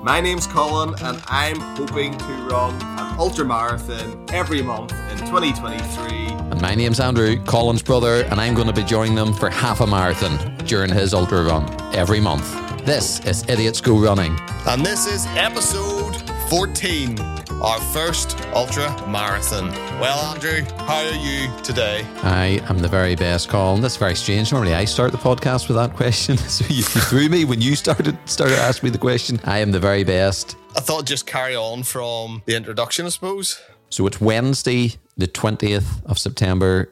My name's Colin and I'm hoping to run an ultra marathon every month in 2023. And my name's Andrew, Colin's brother, and I'm going to be joining them for half a marathon during his ultra run every month. This is Idiots Go Running. And this is episode 14, our first ultra marathon. Well, Andrew, how are you today? I am the very best, Colin. That's very strange. Normally I start the podcast with that question. So you threw me when you started asking me the question. I am the very best. I thought just carry on from the introduction, I suppose. So it's Wednesday, the 20th of September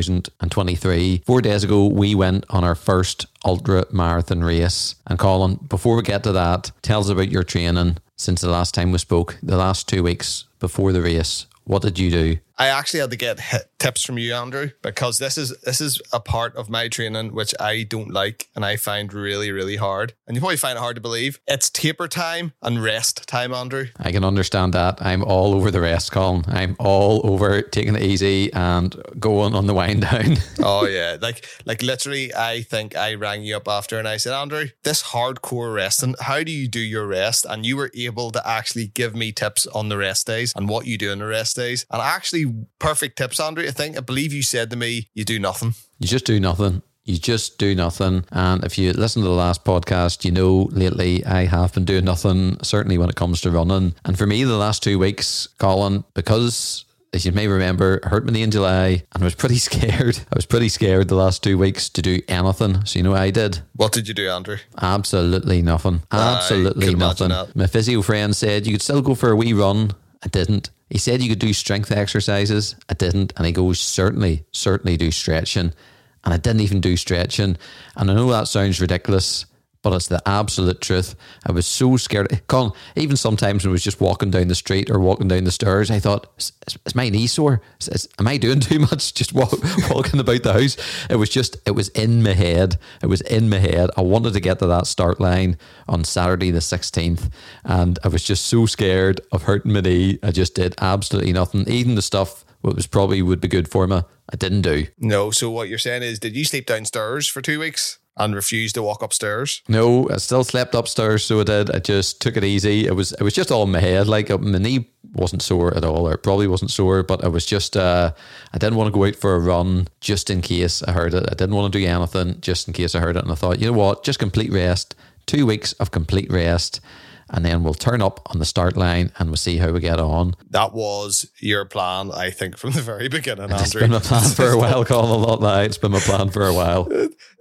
2023. 4 days ago, we went on our first ultra marathon race. And Colin, before we get to that, tell us about your training since the last time we spoke, the last 2 weeks before the race. What did you do? I actually had to get tips from you, Andrew, because this is a part of my training which I don't like and I find really, really hard. And you probably find it hard to believe. It's taper time and rest time, Andrew. I can understand that. I'm all over the rest, Colin. I'm all over taking it easy and going on the wind down. Oh yeah, like literally, I think I rang you up after and I said, Andrew, this hardcore resting, how do you do your rest? And you were able to actually give me tips on the rest days and what you do on the rest days. And actually, perfect tips, Andrew. I believe you said to me, you do nothing. You just do nothing. You just do nothing. And if you listen to the last podcast, you know lately I have been doing nothing, certainly when it comes to running. And for me, the last 2 weeks, Colin, because as you may remember, I hurt my knee in July and I was pretty scared. I was pretty scared the last 2 weeks to do anything. So you know what I did? What did you do, Andrew? Absolutely nothing. Absolutely nothing. My physio friend said you could still go for a wee run. I didn't. He said you could do strength exercises. I didn't. And he goes, certainly do stretching. And I didn't even do stretching. And I know that sounds ridiculous, but it's the absolute truth. I was so scared. Colin, even sometimes when I was just walking down the street or walking down the stairs, I thought, is my knee sore? Am I doing too much just walking about the house? It was in my head. It was in my head. I wanted to get to that start line on Saturday the 16th. And I was just so scared of hurting my knee. I just did absolutely nothing. Even the stuff what was probably would be good for me, I didn't do. No, so what you're saying is, did you sleep downstairs for 2 weeks? And refused to walk upstairs? No, I still slept upstairs, so I did. I just took it easy. It was just all in my head. Like my knee wasn't sore at all, or it probably wasn't sore, but I was just, I didn't want to go out for a run just in case I heard it. I didn't want to do anything just in case I heard it. And I thought, you know what, just complete rest, 2 weeks of complete rest. And then we'll turn up on the start line and we'll see how we get on. That was your plan, I think, from the very beginning, Andrew. It's been my plan for a while, Colin, a lot lie. It's been my plan for a while.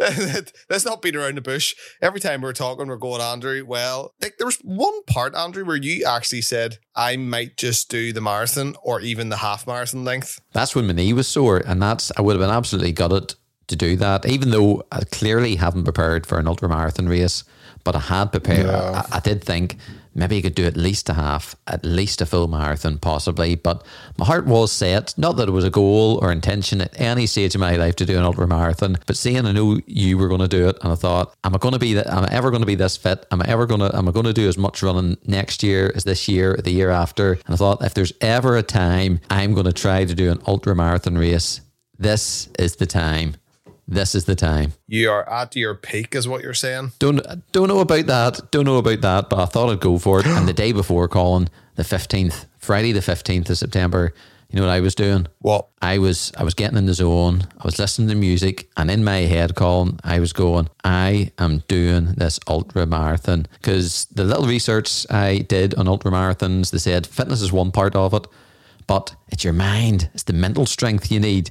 Let's not beat around the bush. Every time we're talking, we're going, Andrew, well, there was one part, Andrew, where you actually said, I might just do the marathon or even the half marathon length. That's when my knee was sore, and I would have been absolutely gutted to do that, even though I clearly haven't prepared for an ultra marathon race. But I had prepared. Yeah. I did think maybe I could do at least a half, at least a full marathon, possibly. But my heart was set. Not that it was a goal or intention at any stage of my life to do an ultra marathon, but seeing I knew you were going to do it, and I thought, am I ever going to be this fit? Am I going to do as much running next year as this year, or the year after? And I thought, if there's ever a time I'm going to try to do an ultra marathon race, this is the time. This is the time. You are at your peak, is what you're saying? Don't know about that, but I thought I'd go for it. And the day before, Colin, the 15th, Friday the 15th of September, you know what I was doing? What? I was getting in the zone. I was listening to music, and in my head, Colin, I was going, I am doing this ultra marathon. Because the little research I did on ultra marathons, they said fitness is one part of it, but it's your mind. It's the mental strength you need.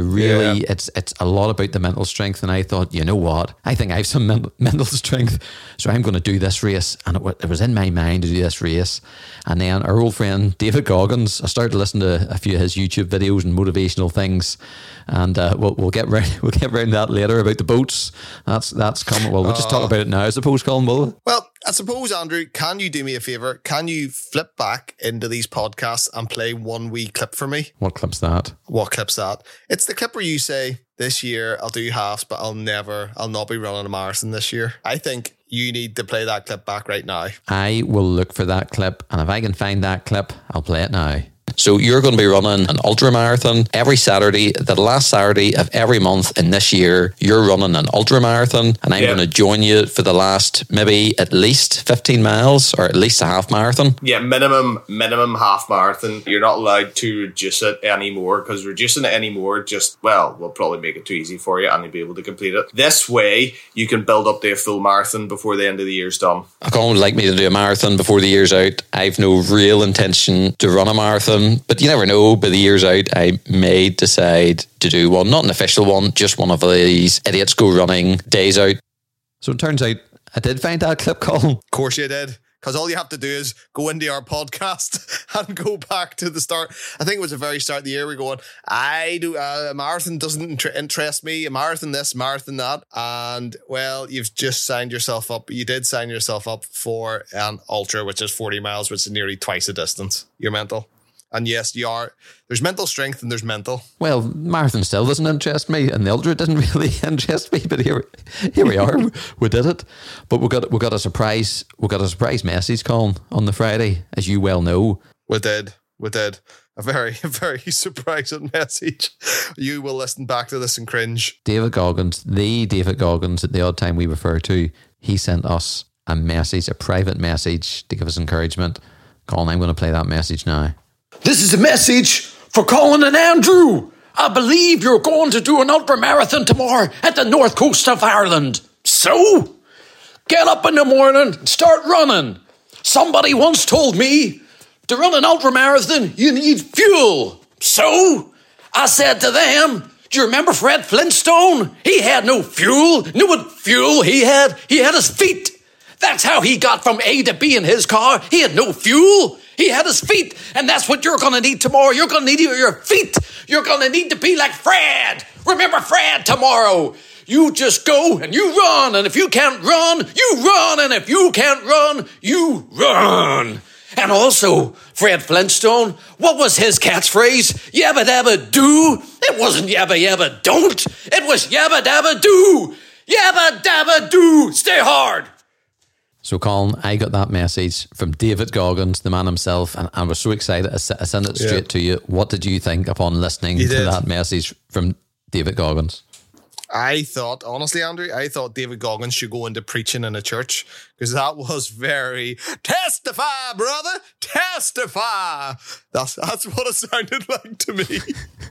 It's a lot about the mental strength. And I thought, you know what? I think I have some mental strength. So I'm going to do this race. And it was in my mind to do this race. And then our old friend, David Goggins, I started to listen to a few of his YouTube videos and motivational things. And we'll get round to that later about the boats. That's coming. Well, we'll just talk about it now, I suppose, Colin, will we? Well, I suppose, Andrew, can you do me a favour? Can you flip back into these podcasts and play one wee clip for me? What clip's that? What clip's that? It's the clip where you say, this year I'll do halves, but I'll not be running a marathon this year. I think you need to play that clip back right now. I will look for that clip, and if I can find that clip, I'll play it now. So you're going to be running an ultra marathon every Saturday. The last Saturday of every month in this year, you're running an ultra marathon, and I'm going to join you for the last maybe at least 15 miles or at least a half marathon. Yeah, minimum half marathon. You're not allowed to reduce it anymore, because reducing it anymore will probably make it too easy for you and you'll be able to complete it. This way, you can build up to a full marathon before the end of the year's done. I can't like me to do a marathon before the year's out. I've no real intention to run a marathon, but you never know. By the year's out, I may decide to do one, not an official one, just one of these idiots go running days out. So it turns out I did find that clip, Colin. Of course you did. Because all you have to do is go into our podcast and go back to the start. I think it was the very start of the year. We're going, a marathon doesn't interest me. A marathon this, marathon that. And, well, you've just signed yourself up. You did sign yourself up for an ultra, which is 40 miles, which is nearly twice the distance. You're mental. And yes, you are. There's mental strength and there's mental. Well, marathon still doesn't interest me, and the ultra didn't really interest me. But here we are. We did it. But we got a surprise. We got a surprise message, Colin, on the Friday, as you well know. We did. A very, very surprising message. You will listen back to this and cringe. David Goggins, at the odd time we refer to, he sent us a message, a private message to give us encouragement. Colin, I'm going to play that message now. This is a message for Colin and Andrew. I believe you're going to do an ultra marathon tomorrow at the north coast of Ireland. So, get up in the morning and start running. Somebody once told me to run an ultra marathon, you need fuel. So, I said to them, do you remember Fred Flintstone? He had no fuel. Knew what fuel he had? He had his feet. That's how he got from A to B in his car. He had no fuel. He had his feet. And that's what you're going to need tomorrow. You're going to need your feet. You're going to need to be like Fred. Remember Fred tomorrow. You just go and you run. And if you can't run, you run. And if you can't run, you run. And also, Fred Flintstone, what was his catchphrase? Yabba dabba do. It wasn't yabba yabba don't. It was yabba dabba do. Yabba dabba do. Stay hard. So, Colin, I got that message from David Goggins, the man himself, and I was so excited. I sent it straight to you. What did you think upon listening to that message from David Goggins? I thought, honestly, Andrew, David Goggins should go into preaching in a church, because that was very, testify, brother, testify. That's what it sounded like to me.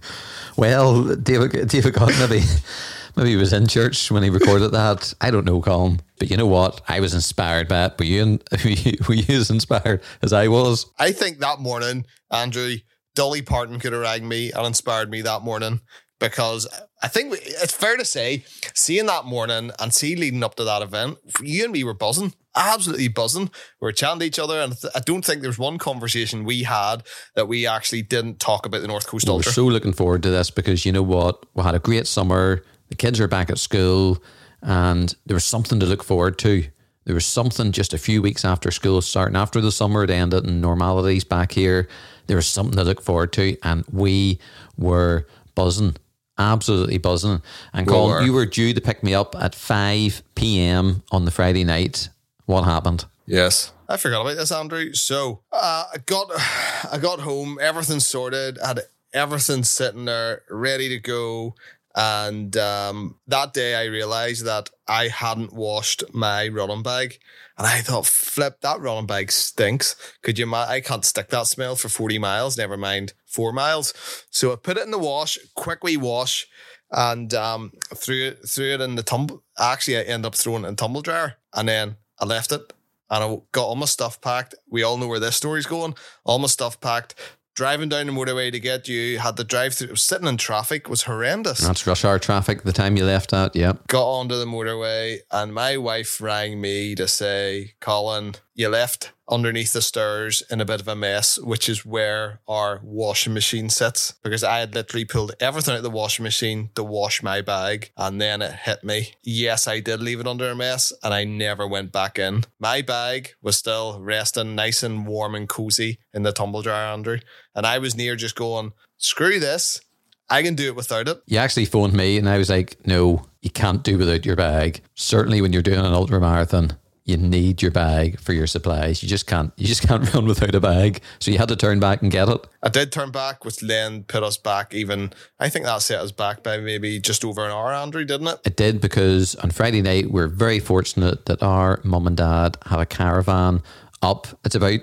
Well, David Goggins, maybe he was in church when he recorded that. I don't know, Colin. But you know what? I was inspired by it. Were you as inspired as I was? I think that morning, Andrew, Dolly Parton could have rang me and inspired me that morning, because I think it's fair to say, seeing that morning and leading up to that event, you and me were buzzing. Absolutely buzzing. We were chatting to each other, and I don't think there's one conversation we had that we actually didn't talk about the North Coast Ultra. We're so looking forward to this, because you know what? We had a great summer. The kids are back at school, and there was something to look forward to. There was something just a few weeks after school starting, after the summer had ended and normality's back here. There was something to look forward to, and we were buzzing. Absolutely buzzing. And Colin, you were due to pick me up at 5 p.m. on the Friday night. What happened? Yes. I forgot about this, Andrew. So I got home, everything sorted, had everything sitting there ready to go. And that day I realised that I hadn't washed my running bag. And I thought, flip, that running bag stinks. Could you imagine? I can't stick that smell for 40 miles, never mind 4 miles. So I put it in the wash, quick wee wash, and threw it in the tumble. Actually, I ended up throwing it in the tumble dryer. And then I left it, and I got all my stuff packed. We all know where this story's going. All my stuff packed. Driving down the motorway to get you, had to drive through. Sitting in traffic was horrendous. That's rush hour traffic the time you left that, yeah. Got onto the motorway, and my wife rang me to say, Colin, you left underneath the stairs in a bit of a mess, which is where our washing machine sits, because I had literally pulled everything out of the washing machine to wash my bag, and then it hit me. Yes, I did leave it under a mess, and I never went back in. My bag was still resting nice and warm and cozy in the tumble dryer, Andrew, and I was near just going, screw this, I can do it without it. You actually phoned me, and I was like, no, you can't do without your bag. Certainly when you're doing an ultra marathon, you need your bag for your supplies. You just can't run without a bag. So you had to turn back and get it. I did turn back, which then put us back even, I think that set us back by maybe just over an hour, Andrew, didn't it? It did, because on Friday night, we're very fortunate that our mum and dad have a caravan up. It's about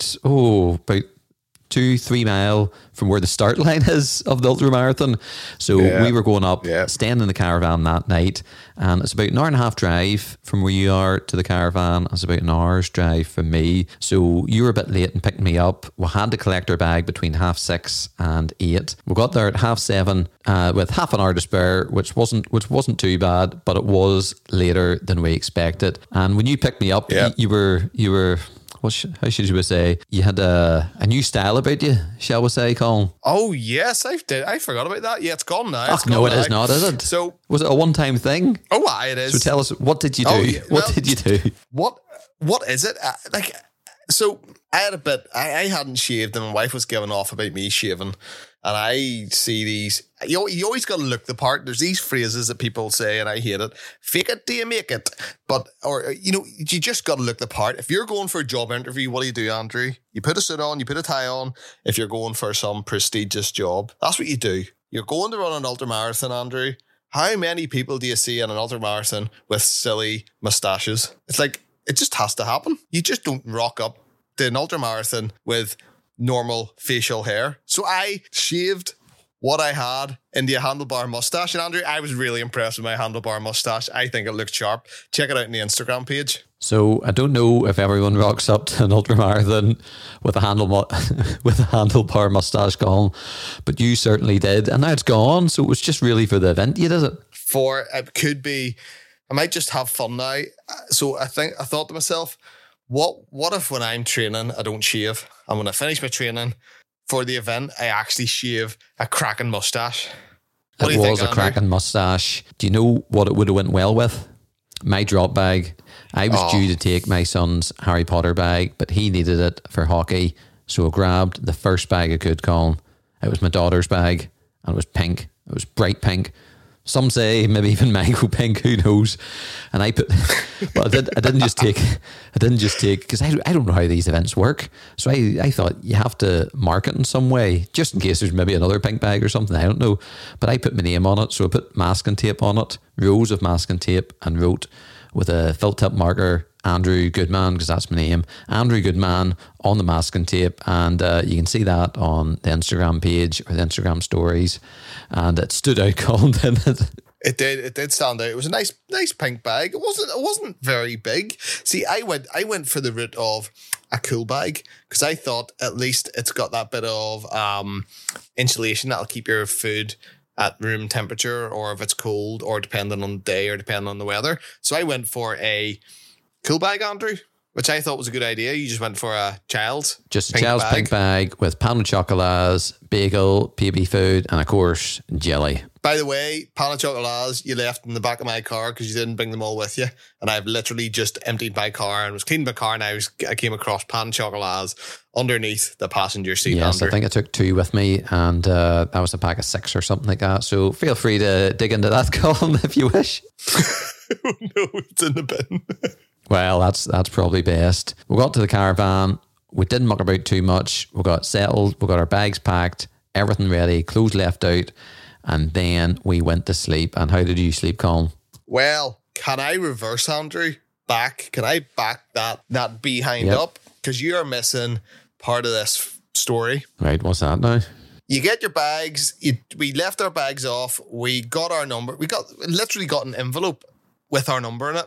2-3 mile from where the start line is of the ultramarathon. So we were going up, staying in the caravan that night, and it's about an hour and a half drive from where you are to the caravan. It's about an hour's drive from me. So you were a bit late in picking me up. We had to collect our bag between 6:30 and 8. We got there at 7:30 with half an hour to spare, which wasn't too bad, but it was later than we expected. And when you picked me up, you were how should we say? You had a new style about you, shall we say, Colin? Oh, yes, I forgot about that. Yeah, it's gone now. It is not, is it? So, was it a one-time thing? Oh, it is. So tell us, what did you do? What did you do? What is it? So I had I hadn't shaved, and my wife was giving off about me shaving. And I see these, you always got to look the part. There's these phrases that people say, and I hate it. Fake it till you make it. You just got to look the part. If you're going for a job interview, what do, Andrew? You put a suit on, you put a tie on. If you're going for some prestigious job, that's what you do. You're going to run an ultramarathon, Andrew. How many people do you see in an ultramarathon with silly mustaches? It's like, it just has to happen. You just don't rock up to an ultramarathon with normal facial hair. So I shaved what I had into a handlebar mustache. And Andrew, I was really impressed with my handlebar mustache. I think it looked sharp. Check it out on the Instagram page. So I don't know if everyone rocks up to an ultramarathon with a handlebar mustache, Colin, but you certainly did. And now it's gone. So it was just really for the event you did it. It could be, I might just have fun now. So I thought to myself, what if when I'm training, I don't shave? And when I finish my training for the event, I actually shave a cracking mustache? It was a cracking mustache. Do you know what it would have went well with? My drop bag. I was due to take my son's Harry Potter bag, but he needed it for hockey. So I grabbed the first bag I could, Colin. It was my daughter's bag, and it was pink. It was bright pink. Some say maybe even mango pink, who knows? And I put, well, I didn't just take, because I don't know how these events work. So I thought you have to mark it in some way, just in case there's maybe another pink bag or something. I don't know. But I put my name on it. So I put masking tape on it, rows of masking tape, and wrote with a felt tip marker, Andrew Goodman, because that's my name, Andrew Goodman, on the masking tape. And you can see that on the Instagram page or the Instagram stories. And it stood out, Colin, didn't it? It did stand out. It was a nice pink bag. It wasn't very big. See, I went for the route of a cool bag, because I thought at least it's got that bit of insulation that'll keep your food at room temperature, or if it's cold, or depending on the day, or depending on the weather. So I went for a cool bag, Andrew, which I thought was a good idea. You just went for a child's pink bag with pan au chocolats, bagel, baby food, and of course, jelly. By the way, pan au chocolats you left in the back of my car because you didn't bring them all with you. And I've literally just emptied my car and was cleaning my car, and I came across pan au chocolats underneath the passenger seat. Yes, Andrew. I think I took 2 with me, and that was a pack of 6 or something like that. So feel free to dig into that, Colin, if you wish. Oh, no, it's in the bin. Well, that's probably best. We got to the caravan. We didn't muck about too much. We got settled. We got our bags packed, everything ready, clothes left out, and then we went to sleep. And how did you sleep, Colin? Well, can I reverse, Andrew? Can I back that behind up? Because you are missing part of this story. Right, what's that now? You get your bags. We left our bags off. We got our number. We literally got an envelope with our number in it.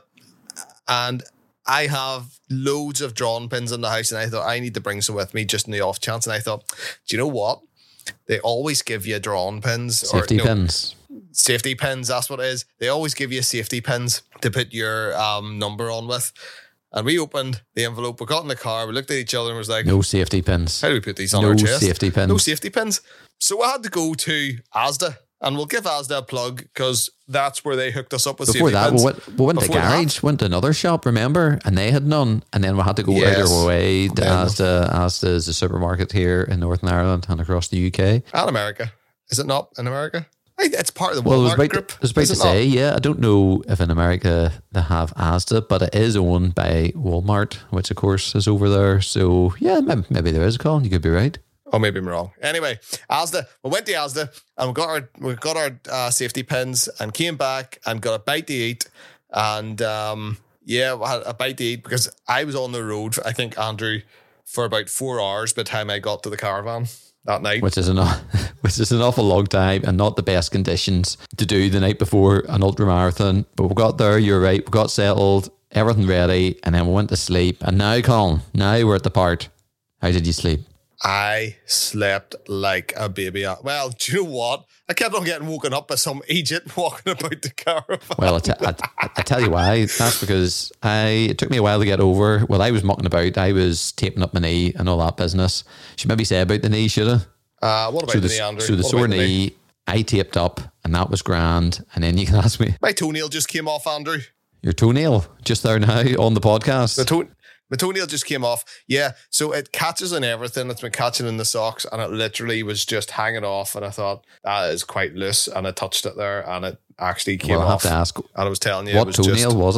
And I have loads of drawing pins in the house, and I thought I need to bring some with me just in the off chance. And I thought, do you know what? They always give you drawing pins. Safety pins. Safety pins, that's what it is. They always give you safety pins to put your number on with. And we opened the envelope, we got in the car, we looked at each other and was like, no safety pins. How do we put these on our chest? No safety pins. No safety pins. So I had to go to Asda. And we'll give Asda a plug because that's where they hooked us up with Before safety that, pins. we went to Garage, went to another shop, remember? And they had none. And then we had to go out our way to Asda. Asda is a supermarket here in Northern Ireland and across the UK. And America. Is it not in America? It's part of the Well, Walmart group. I was about to say, yeah, I don't know if in America they have Asda, but it is owned by Walmart, which of course is over there. So yeah, maybe there is a Colin. You could be right. Oh, maybe I'm wrong. Anyway, Asda. We went to Asda and we got our safety pins and came back and got a bite to eat. And yeah, we had a bite to eat because I was on the road, I think, Andrew, for about 4 hours by the time I got to the caravan that night. Which is an awful long time and not the best conditions to do the night before an ultra marathon. But we got there, you're right, we got settled, everything ready, and then we went to sleep. And now, Colin, now we're at the part. How did you sleep? I slept like a baby. Well, do you know what? I kept on getting woken up by some idiot walking about the caravan. Well, I tell you why. That's because it took me a while to get over. Well, I was mucking about. I was taping up my knee and all that business. Should maybe say about the knee, should I? What about the knee, Andrew? So the sore knee, I taped up and that was grand. And then you can ask me. My toenail just came off, Andrew. Your toenail? Just there now on the podcast? My toenail just came off. Yeah, so it catches in everything. It's been catching in the socks, and it literally was just hanging off. And I thought, that is quite loose. And I touched it there, and it actually came off. I have to ask. And I was telling you, what toenail was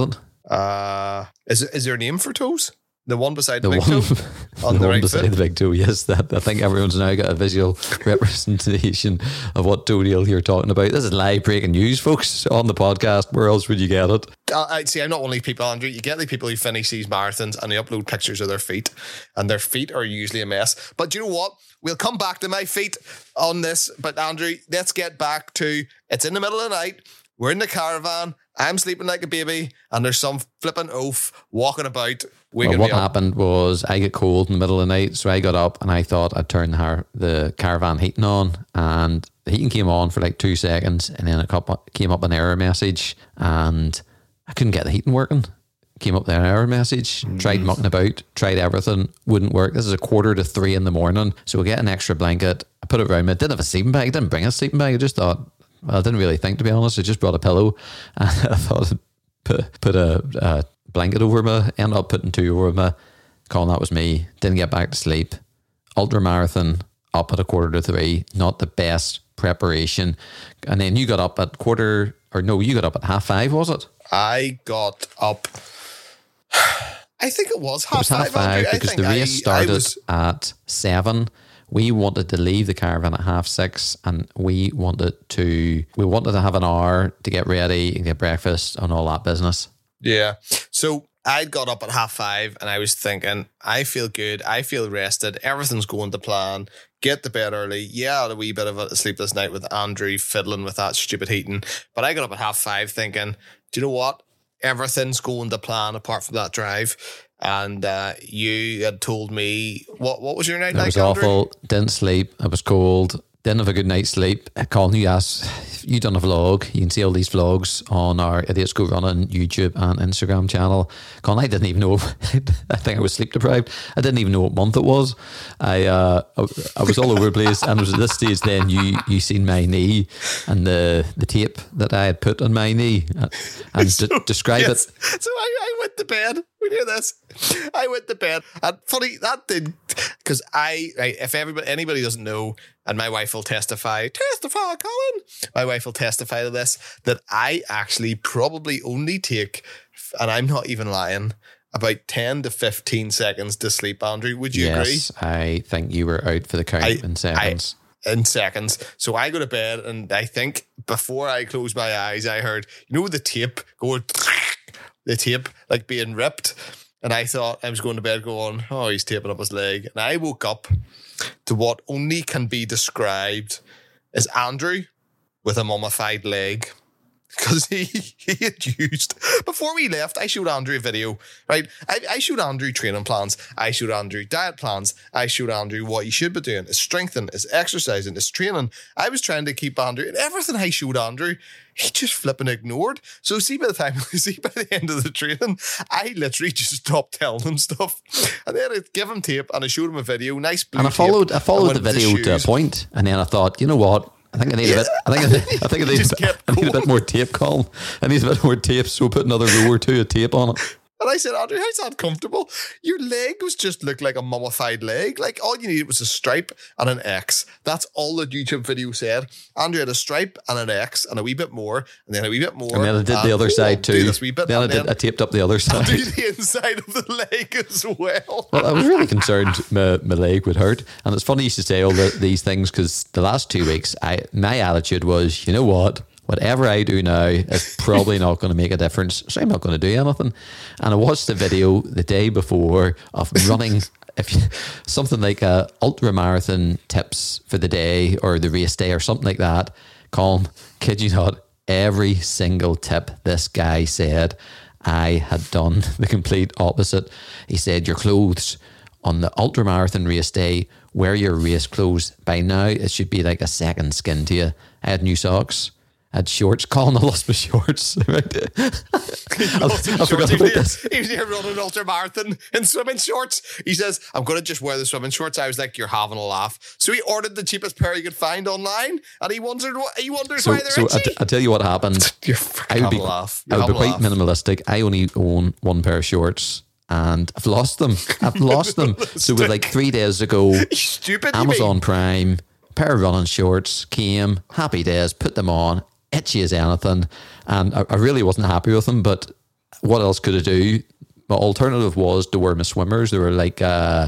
it? Is there a name for toes? The one beside the big toe? On the one beside the big toe, yes. I think everyone's now got a visual representation of what toenail you're talking about. This is live breaking news, folks, on the podcast. Where else would you get it? I see, I'm not only people, Andrew. You get the people who finish these marathons and they upload pictures of their feet, and their feet are usually a mess. But you know what? We'll come back to my feet on this. But Andrew, let's get back to, it's in the middle of the night. We're in the caravan. I'm sleeping like a baby, and there's some flipping oaf walking about. What happened was I get cold in the middle of the night, so I got up and I thought I'd turn the caravan heating on, and the heating came on for like 2 seconds, and then it came up an error message, and I couldn't get the heating working. Came up the error message, tried mucking about, tried everything, wouldn't work. This is 2:45 in the morning, so I get an extra blanket, I put it around me. I didn't have a sleeping bag, I didn't bring a sleeping bag, I just thought, well, I didn't really think, to be honest. I just brought a pillow and I thought I'd put a blanket over me, ended up putting 2 over me. Colin, that was me. Didn't get back to sleep. Ultra marathon up at 2:45, not the best preparation. And then you got up at you got up at 5:30, was it? I got up, I think it was 5:30. It was 5:30 because the race started at 7. We wanted to leave the caravan at 6:30, and we wanted to have an hour to get ready and get breakfast and all that business. Yeah. So I'd got up at 5:30 and I was thinking, I feel good. I feel rested. Everything's going to plan. Get to bed early. Yeah, I had a wee bit of a sleep this night with Andrew fiddling with that stupid heating. But I got up at 5:30 thinking, do you know what? Everything's going to plan apart from that drive. And you had told me, what was your night like, Andrew? It was awful. Didn't sleep. I was cold. Didn't have a good night's sleep. Colin, you done a vlog. You can see all these vlogs on our Idiots Go Running YouTube and Instagram channel. Colin, I didn't even know. I think I was sleep deprived. I didn't even know what month it was. I was all over the place, and it was at this stage then you seen my knee and the tape that I had put on my knee and describe it. So I went to bed. We hear this. I went to bed, and funny that did, because if anybody doesn't know, and my wife will testify, Colin. My wife will testify to this, that I actually probably only take, and I'm not even lying, about 10 to 15 seconds to sleep. Andrew, would you agree? Yes, I think you were out for the count in seconds. In seconds. So I go to bed, and I think before I closed my eyes, I heard, the tape going, the tape like being ripped. And I thought I was going to bed going, oh, he's taping up his leg. And I woke up to what only can be described as Andrew with a mummified leg. Because he had used, before we left, I showed Andrew a video, right? I showed Andrew training plans. I showed Andrew diet plans. I showed Andrew what he should be doing, his strengthening, his exercising, his training. I was trying to keep Andrew, and everything I showed Andrew, he just flipping ignored. So by the end of the training, I literally just stopped telling him stuff. And then I'd give him tape, and I showed him a video, nice blue tape. And I followed the video to a point, and then I thought, you know what? I think I need a bit. I need a bit more tape, Colin. I need a bit more tape, so we'll put another row or 2 of tape on it. And I said, Andrew, how's that comfortable? Your leg was just looked like a mummified leg. Like, all you needed was a stripe and an X. That's all the YouTube video said. Andrew had a stripe and an X and a wee bit more, and then a wee bit more. And then I did the other side too. This wee bit, I taped up the other side. do the inside of the leg as well. Well, I was really concerned my leg would hurt. And it's funny you should say all these things, because the last 2 weeks, my attitude was, you know what? Whatever I do now is probably not going to make a difference, so I'm not going to do anything. And I watched the video the day before of running, something like a ultra marathon tips for the day or the race day or something like that. Colm, kid you not, every single tip this guy said, I had done the complete opposite. He said, your clothes on the ultra marathon race day, wear your race clothes. By now, it should be like a second skin to you. I had new socks. I had shorts. Colin, I lost my shorts. Right? I forgot about this. He was here running an ultra marathon in swimming shorts. He says, I'm going to just wear the swimming shorts. I was like, you're having a laugh. So he ordered the cheapest pair he could find online, and he wonders why they're itchy. I'll tell you what happened. I would be quite minimalistic. I only own one pair of shorts, and I've lost them. So with like 3 days ago, stupid, Amazon Prime, pair of running shorts came, happy days, put them on, itchy as anything, and I really wasn't happy with them. But what else could I do? My alternative was to wear my swimmers. They were like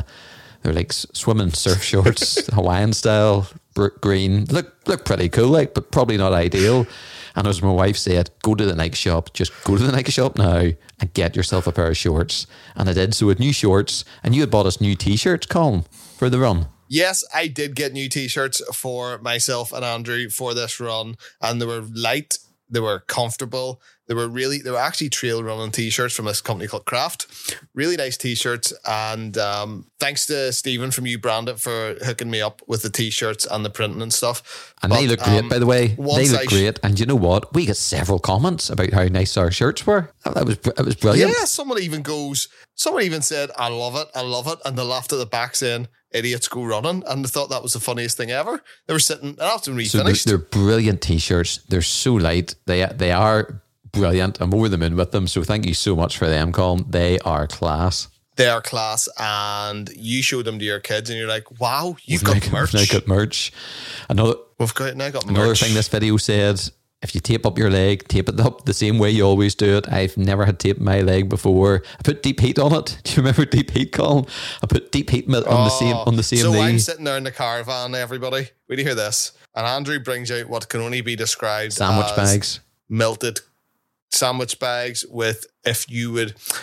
swimming surf shorts, Hawaiian style, green. Look pretty cool, like, but probably not ideal. And as my wife said, go to the Nike shop. Just go to the Nike shop now and get yourself a pair of shorts. And I did. So with new shorts, and you had bought us new T-shirts, Colm, for the run. Yes, I did get new T-shirts for myself and Andrew for this run, and they were light, they were comfortable, they were actually trail running T-shirts from this company called Craft. Really nice T-shirts, and thanks to Stephen from You Brand It for hooking me up with the T-shirts and the printing and stuff. And they look great, by the way. They look great, and you know what? We got several comments about how nice our shirts were. It was brilliant. Yeah, someone even said, I love it, and they laughed at the back saying, idiots go running, and they thought that was the funniest thing ever. They were sitting after we finished. They're brilliant T-shirts. They're so light. They are brilliant. I'm over the moon with them. So thank you so much for them, Colin. They are class. They are class, and you showed them to your kids, and you're like, "Wow, you've got merch." We've now got merch. Another thing this video said: if you tape up your leg, tape it up the same way you always do it. I've never had tape in my leg before. I put deep heat on it. Do you remember deep heat, Colin? I put deep heat on the same So knee. I'm sitting there in the caravan, everybody. Wait to hear this. And Andrew brings out what can only be described sandwich as bags. Melted sandwich bags with, if you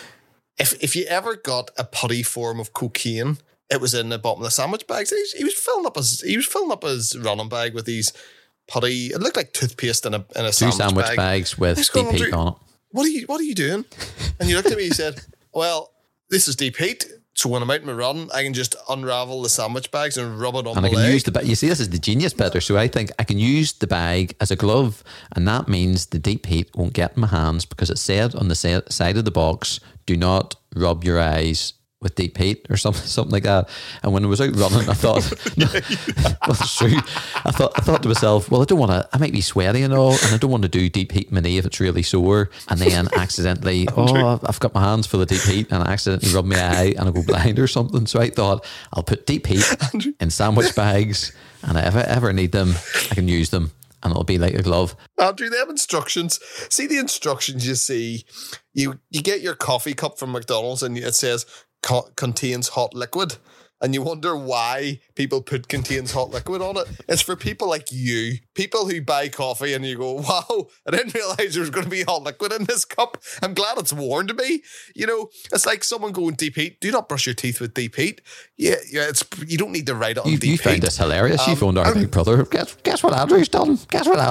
ever got a putty form of cocaine, it was in the bottom of the sandwich bags. He was filling up his running bag with these putty. It looked like toothpaste in a two sandwich bags with deep heat on it. What are you doing? And you looked at me and you said, well, this is deep heat. So when I'm out in my run, I can just unravel the sandwich bags and rub it on my leg. And I can use the bag. You see, this is the genius better. So I think I can use the bag as a glove, and that means the deep heat won't get in my hands, because it said on the side of the box, do not rub your eyes with deep heat or something like that. And when I was out running, I thought, well, it's true. I thought to myself, well, I might be sweaty and all, and I don't want to do deep heat in my knee if it's really sore. And then accidentally, I've got my hands full of deep heat, and I accidentally rub my eye and I go blind or something. So I thought, I'll put deep heat in sandwich bags, and if I ever need them, I can use them, and it'll be like a glove. Andrew, them instructions. See the instructions you see. You get your coffee cup from McDonald's, and it says, contains hot liquid, and you wonder why people put contains hot liquid on it. It's for people like you, people who buy coffee and you go, wow, I didn't realize there was going to be hot liquid in this cup. I'm glad it's warned me. You know, it's like someone going deep heat. Do not brush your teeth with deep heat. Yeah, you don't need to write it on deep heat. You found this hilarious. You phoned our big brother. Guess what Andrew's done?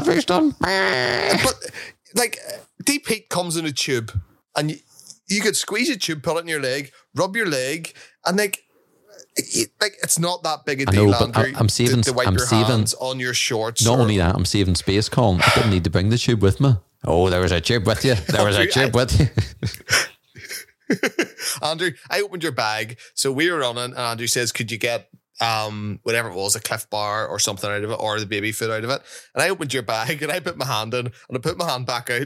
But like, deep heat comes in a tube, and you could squeeze a tube, put it in your leg, rub your leg, and it's not that big a deal, Andrew. I'm saving. To wipe your hands on your shorts. Not only that, I'm saving space, Colin. I didn't need to bring the tube with me. Oh, there was a tube with you. Andrew, I opened your bag. So we were running, and Andrew says, could you get whatever it was, a Cliff Bar or something out of it, or the baby food out of it? And I opened your bag, and I put my hand in, and I put my hand back out,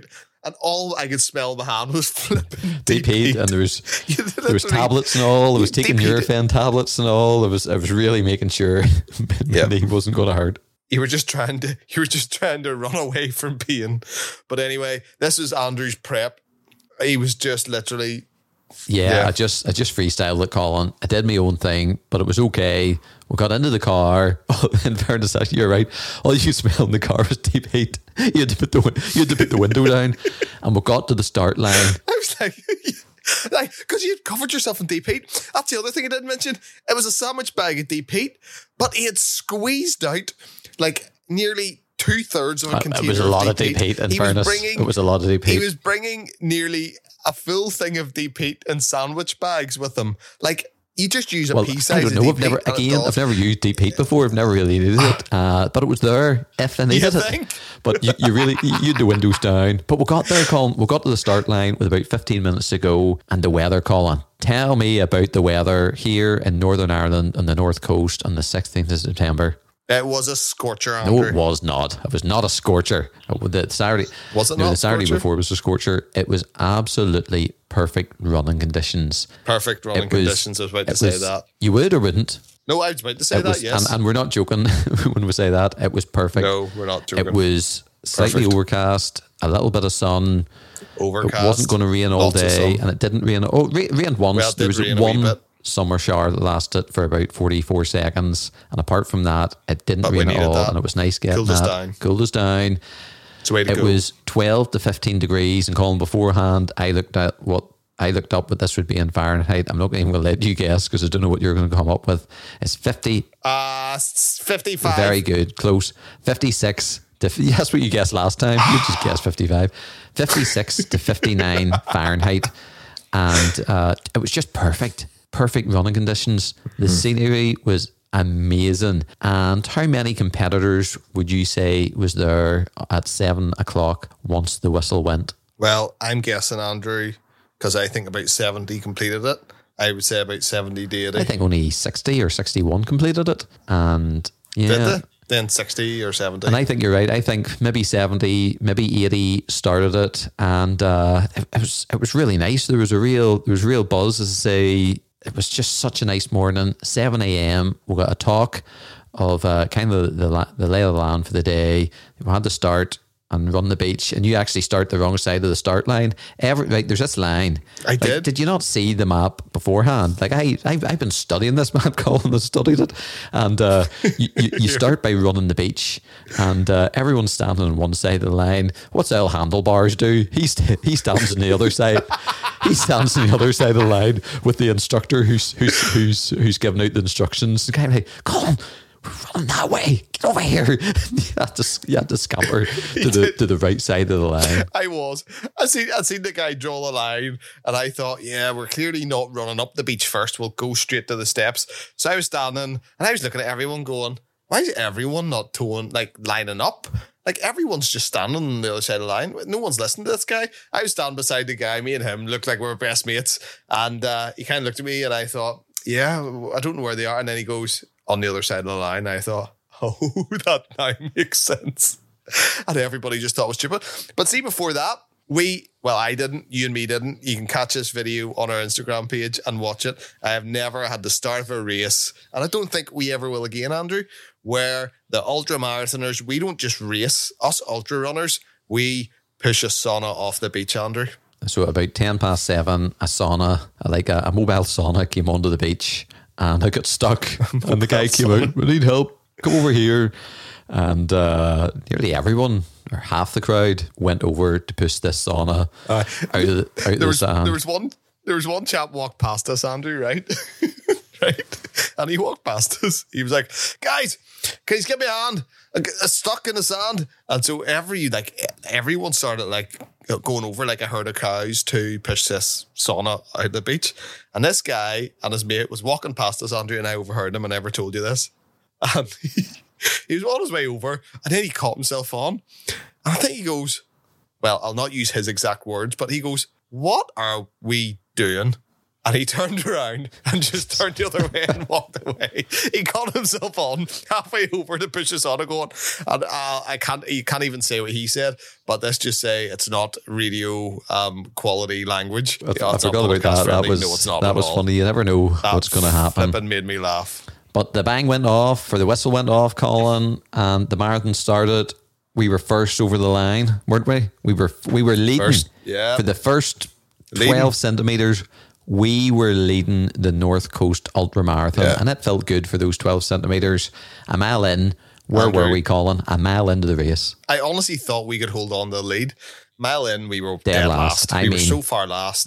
and all I could smell in my hand was flipping deep heat, and there was tablets and all. I was taking Nurofen tablets and all. I was really making sure my knee wasn't going to hurt. You were just trying to run away from pain. But anyway, this was Andrew's prep. He was just literally. Yeah, I just freestyled it, Colin. I did my own thing, but it was okay. We got into the car. In fairness, you're right. All you smelled in the car was deep heat. You had to put the window down, and we got to the start line. I was like, because you'd covered yourself in deep heat. That's the other thing I didn't mention. It was a sandwich bag of deep heat, but he had squeezed out like nearly 2/3 of a container. It was a lot of deep heat. In fairness, it was a lot of deep heat. He was bringing nearly a full thing of deep heat in sandwich bags with him. Like, you just use a pea size. I don't know. I've never used deep heat before. I've never really needed it. But it was there if I needed it. But you had the windows down. But we got there, Colin. We got to the start line with about 15 minutes to go, and the weather, Colin. Tell me about the weather here in Northern Ireland on the North Coast on the 16th of September. It was a scorcher, Andrew. No, it was not. It was not a scorcher. The Saturday, was it not? The Saturday before was a scorcher. It was absolutely perfect running conditions. Perfect running conditions. I was about to say that. You would or wouldn't? No, I was about to say that, yes. And we're not joking when we say that. It was perfect. No, we're not joking. It was slightly overcast, a little bit of sun. Overcast. It wasn't going to rain all day, and it didn't rain. Oh, rained once. Well, there was one summer shower that lasted for about 44 seconds, and apart from that, it didn't rain at all, and it was nice getting cooled us down. It was 12 to 15 degrees, and Colin, beforehand, I looked up what this would be in Fahrenheit. I'm not even going to let you guess because I don't know what you're going to come up with. It's 50. 55. Very good, close. 56. That's what you guessed last time. You just guessed 55. 56 to 59 Fahrenheit, and it was just perfect running conditions. The scenery was amazing. And how many competitors would you say was there at 7 o'clock once the whistle went? Well, I'm guessing, Andrew, because I think about 70 completed it. I would say about 70 to 80. I think only 60 or 61 completed it. And yeah. Did they? Then 60 or 70. And I think you're right. I think maybe 70, maybe 80 started it. And it was really nice. There was real buzz, as I say. It was just such a nice morning. 7 a.m. We got a talk of kind of the lay of the land for the day. We had to start and run the beach, and you actually start the wrong side of the start line. There's this line. I did. Did you not see the map beforehand? Like I've been studying this map, Colin. I studied it, and you start by running the beach, and everyone's standing on one side of the line. What's El Handlebars do? He stands on the other side. He stands on the other side of the line with the instructor who's giving out the instructions. The guy like, Colin, we're running that way. Get over here. You had to scamper to the right side of the line. I was. I seen the guy draw the line, and I thought, yeah, we're clearly not running up the beach first. We'll go straight to the steps. So I was standing, and I was looking at everyone going, why is everyone not lining up? Like, everyone's just standing on the other side of the line. No one's listening to this guy. I was standing beside the guy. Me and him looked like we were best mates. And he kind of looked at me, and I thought, yeah, I don't know where they are. And then he goes, on the other side of the line. I thought, oh, that now makes sense. And everybody just thought it was stupid. But see, before that, I didn't, you and me didn't. You can catch this video on our Instagram page and watch it. I have never had the start of a race, and I don't think we ever will again, Andrew, where the ultra marathoners, we don't just race, us ultra runners, we push a sauna off the beach, Andrew. So about 7:10, a sauna, like a mobile sauna, came onto the beach, and I got stuck, and the guy came out, we need help, come over here. And nearly everyone, or half the crowd, went over to push this sauna out of the sand. There was one chap walked past us, Andrew, right? Right? And he walked past us. He was like, guys, can you give me a hand? I'm stuck in the sand. And so everyone started going over like a herd of cows to push this sauna out of the beach. And this guy and his mate was walking past us, Andrew, and I overheard him. I never told you this. And he was on his way over, and then he caught himself on. And I think he goes, well, I'll not use his exact words, but he goes, what are we doing? and he turned around and just turned the other way and walked away. He got himself on halfway over to push us on and going, and you can't even say what he said, but let's just say it's not radio quality language. I forgot about that. That was funny. You never know what's going to happen. Flipping made me laugh. But the bang went off, or the whistle went off, Colin, and the marathon started. We were first over the line, weren't we? We were leading first, yeah. For the first 12 centimetres. We were leading the North Coast Ultra Marathon, and it felt good for those 12 centimetres. A mile in, where were we, Colin? A mile into the race. I honestly thought we could hold on to the lead. Mile in, we were dead last. We were so far last.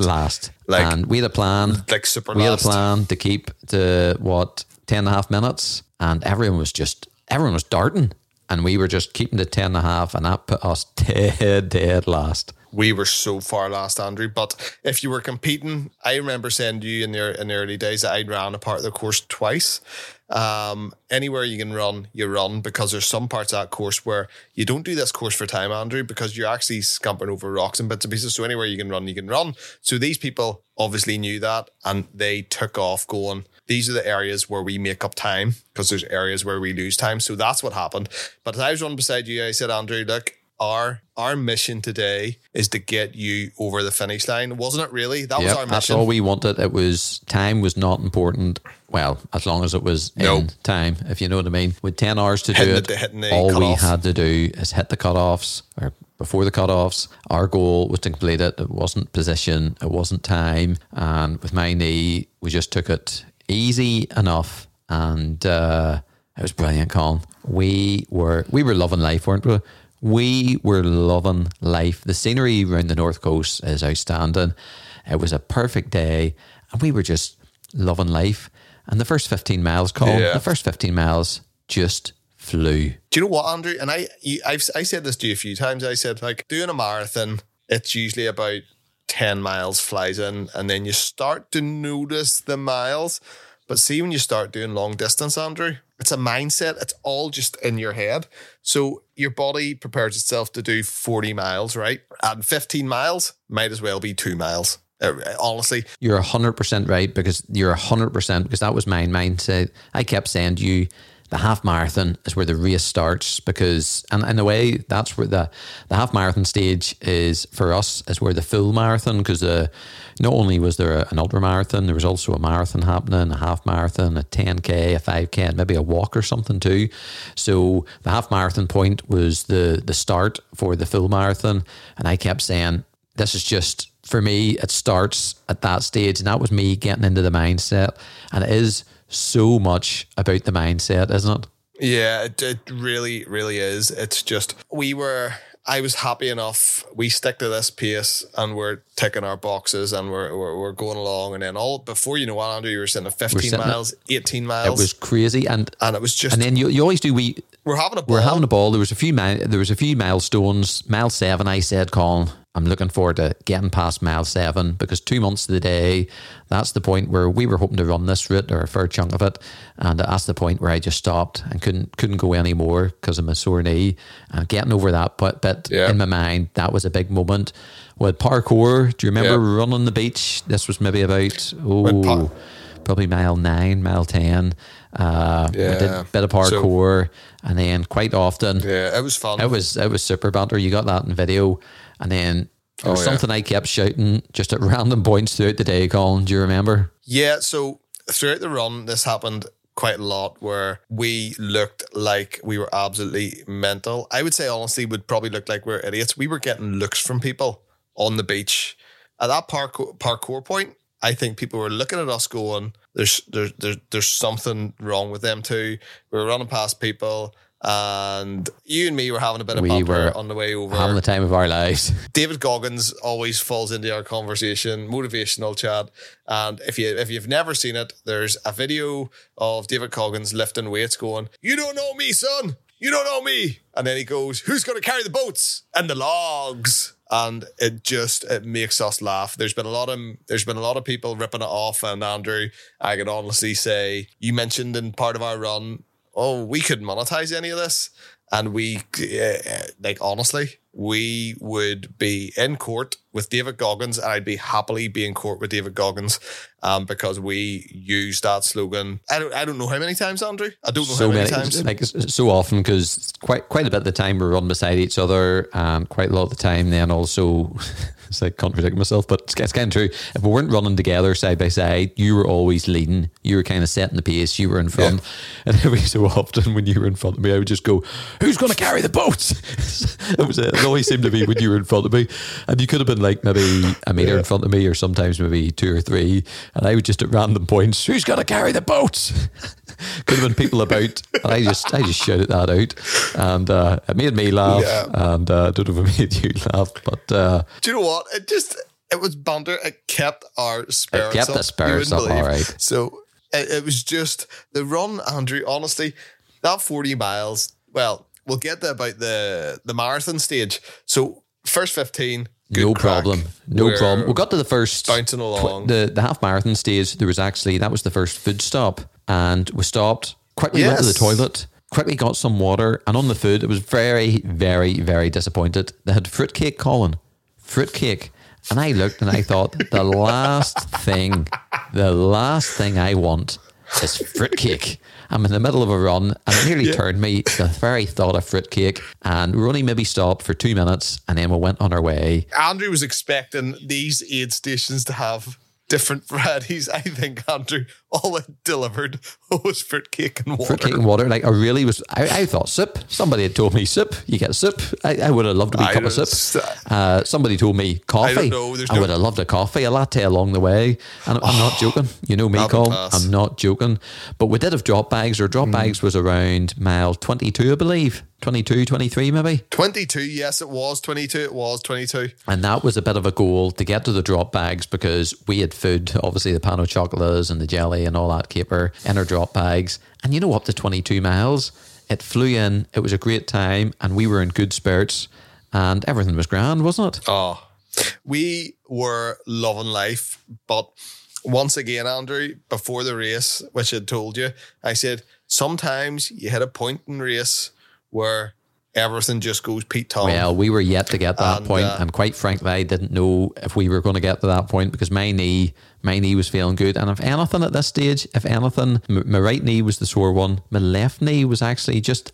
And we had a plan. Like super last. We had a plan to keep to, 10.5 minutes, and everyone was darting, and we were just keeping to 10.5, and that put us dead last. We were so far last, Andrew. But if you were competing, I remember saying to you in the early days that I'd ran a part of the course twice. Anywhere you can run, you run, because there's some parts of that course where you don't do this course for time, Andrew, because you're actually scampering over rocks and bits and pieces. So anywhere you can run, you can run. So these people obviously knew that, and they took off going, these are the areas where we make up time, because there's areas where we lose time. So that's what happened. But as I was running beside you, I said, Andrew, look, our mission today is to get you over the finish line. Wasn't it really? That was our mission. That's all we wanted. Time was not important. Well, as long as it was in time, if you know what I mean. With 10 hours to do it, all we had to do is hit the cutoffs, or before the cutoffs. Our goal was to complete it. It wasn't position, it wasn't time. And with my knee, we just took it easy enough, and it was brilliant, Colin. We were loving life, weren't we? We were loving life. The scenery around the North Coast is outstanding. It was a perfect day, and we were just loving life. And the first 15 miles, Colin, the first 15 miles just flew. Do you know what, Andrew? And I said this to you a few times. I said, like, doing a marathon, it's usually about 10 miles flies in, and then you start to notice the miles. But see, when you start doing long distance, Andrew, it's a mindset. It's all just in your head. So your body prepares itself to do 40 miles, right? And 15 miles might as well be 2 miles. Honestly, you're 100% right, because that was my mindset. I kept saying to you, the half marathon is where the race starts, because, and in a way, that's where the half marathon stage is for us, is where the full marathon, because not only was there an ultra marathon, there was also a marathon happening, a half marathon, a 10K, a 5K, and maybe a walk or something too. So the half marathon point was the start for the full marathon. And I kept saying, this is just, for me, it starts at that stage. And that was me getting into the mindset. And it is so much about the mindset, isn't it? Yeah, it really, really is. It's just, I was happy enough. We stick to this pace, and we're ticking our boxes, and we're going along. And then before you know what, Andrew, you were sitting at 15 miles, 18 miles. It was crazy, and it was just. And then you always do. We're having a ball. We're having a ball. There was a few milestones. Mile 7, I said, Colin, I'm looking forward to getting past mile 7, because 2 months of the day, that's the point where we were hoping to run this route, or a fair chunk of it, and that's the point where I just stopped and couldn't go anymore because of my sore knee. And getting over that bit in my mind, that was a big moment. With parkour, do you remember running the beach? This was maybe about probably mile 9, mile 10. We did a bit of parkour, and then quite often, it was fun. It was super banter. You got that in video. And then there was something I kept shouting just at random points throughout the day, Colin. Do you remember? Yeah, so throughout the run, this happened quite a lot, where we looked like we were absolutely mental. I would say, honestly, we'd probably look like we're idiots. We were getting looks from people on the beach. At that parkour point, I think people were looking at us going, there's something wrong with them too. We were running past people, and you and me were having a bit of banter on the way over. Having the time of our lives. David Goggins always falls into our conversation, motivational chat. And if you've never seen it, there's a video of David Goggins lifting weights going, "You don't know me, son. You don't know me." And then he goes, "Who's going to carry the boats and the logs?" And it makes us laugh. There's been a lot of people ripping it off. And Andrew, I can honestly say, you mentioned in part of our run, we couldn't monetize any of this. And we, honestly, we would be in court with David Goggins, and I'd be happily be in court with David Goggins, because we used that slogan. I don't know how many times, Andrew. I don't know how many times. Like so often, because quite a bit of the time we're run beside each other, and quite a lot of the time then also. It's like contradicting myself, but it's kind of true. If we weren't running together side by side, you were always leading. You were kind of setting the pace. You were in front. Yeah. And every so often when you were in front of me, I would just go, who's going to carry the boats? It always seemed to be when you were in front of me. And you could have been like maybe a metre in front of me, or sometimes maybe 2 or 3. And I would just at random points, who's going to carry the boats? Could have been people about. And I just shouted that out. And it made me laugh. Yeah. And I don't know if it made you laugh. But do you know what? It was banter. It kept our spirits up. It kept the spirits up, all right. So it was just the run, Andrew. Honestly, that 40 miles. Well, we'll get to about the marathon stage. So first 15. No problem. No problem. We got to the first bouncing along. The half marathon stage. There was actually, that was the first food stop, and we stopped. Quickly went to the toilet. Quickly got some water, and on the food, it was very, very, very disappointed. They had fruitcake, Colin. Fruitcake. And I looked and I thought, the last thing I want is fruitcake. I'm in the middle of a run, and it nearly turned me, the very thought of fruitcake. And we only maybe stopped for 2 minutes, and then we went on our way. Andrew was expecting these aid stations to have different varieties. I think, Andrew, all it delivered was fruitcake and water. Fruitcake and water. Like, I thought soup. Somebody had told me soup. You get soup. I would have loved a wee cup of soup. Somebody told me coffee. I don't know. I would have loved a coffee, a latte along the way. And I'm not joking. You know me, Colin. I'm not joking. But we did have drop bags. Our drop bags was around mile 22, I believe. 22, 23 maybe? 22, yes, it was 22. It was 22. And that was a bit of a goal to get to the drop bags, because we had food, obviously the pan au chocolats and the jelly and all that caper in our drop bags. And you know, up to 22 miles, it flew in. It was a great time, and we were in good spirits, and everything was grand, wasn't it? Oh, we were loving life. But once again, Andrew, before the race, which I told you, I said, sometimes you hit a point in race where everything just goes Pete Tong. Well, we were yet to get to that point, and quite frankly, I didn't know if we were going to get to that point, because my knee was feeling good. And if anything at this stage, my right knee was the sore one. My left knee was actually just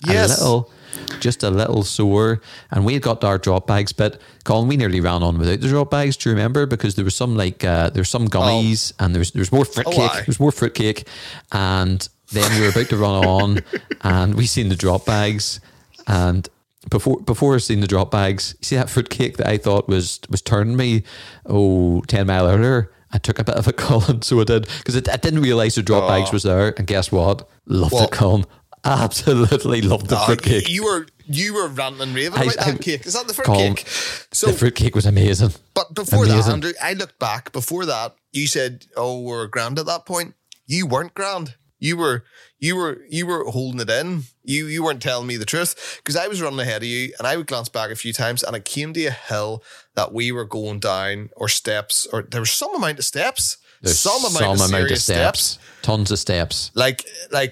a little sore. And we had got our drop bags, but Colin, we nearly ran on without the drop bags. Do you remember? Because there was some there's some gummies, and there was more fruitcake. There was more fruitcake, and then we were about to run on, and we seen the drop bags. And before I seen the drop bags, you see that fruitcake that I thought was turning me 10 mile earlier? I took a bit of a Colin, so I did, because I didn't realise the drop bags was there. And guess what? Loved it, Colin. Absolutely loved the fruitcake. You were ranting and raving about that cake. Is that the fruitcake? So the fruitcake was amazing. But before that, Andrew, I looked back. Before that, you said, we're grand at that point. You weren't grand. You were holding it in. You weren't telling me the truth, because I was running ahead of you, and I would glance back a few times, and it came to a hill that we were going down, or steps, or there was some amount of steps. There's some amount of steps. Tons of steps. Like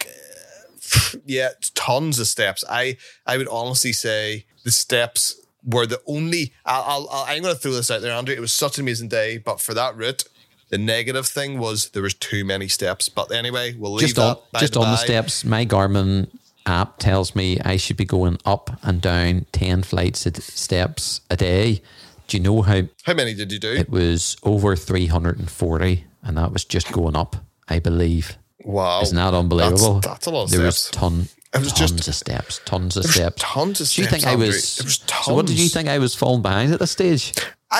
yeah, tons of steps. I would honestly say the steps were the only. I'm going to throw this out there, Andrew. It was such an amazing day, but for that route, the negative thing was there was too many steps. But anyway, we'll leave that. Just on the steps, my Garmin app tells me I should be going up and down 10 flights of steps a day. Do you know how many did you do? It was over 340, and that was just going up, I believe. Wow. Isn't that unbelievable? That's a lot of steps. There was tons of steps. Tons of steps. Tons of steps. Do you think I was? So what did you think I was falling behind at this stage?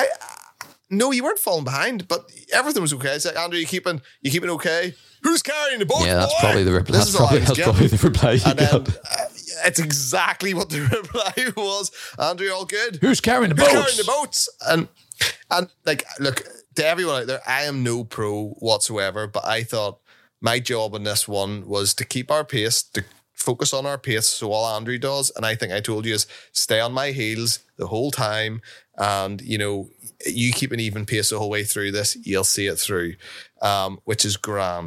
No, you weren't falling behind, but everything was okay. I said, Andrew, you keeping okay? Who's carrying the boat? Yeah, that's probably the reply. That's probably the reply you got. It's exactly what the reply was. Andrew, all good? Who's carrying the boats? Who's carrying the boats? And like, look, to everyone out there, I am no pro whatsoever, but I thought my job in this one was to keep our pace, to focus on our pace. So all Andrew does, and I think I told you, is stay on my heels the whole time, and you keep an even pace the whole way through this, you'll see it through, which is grand.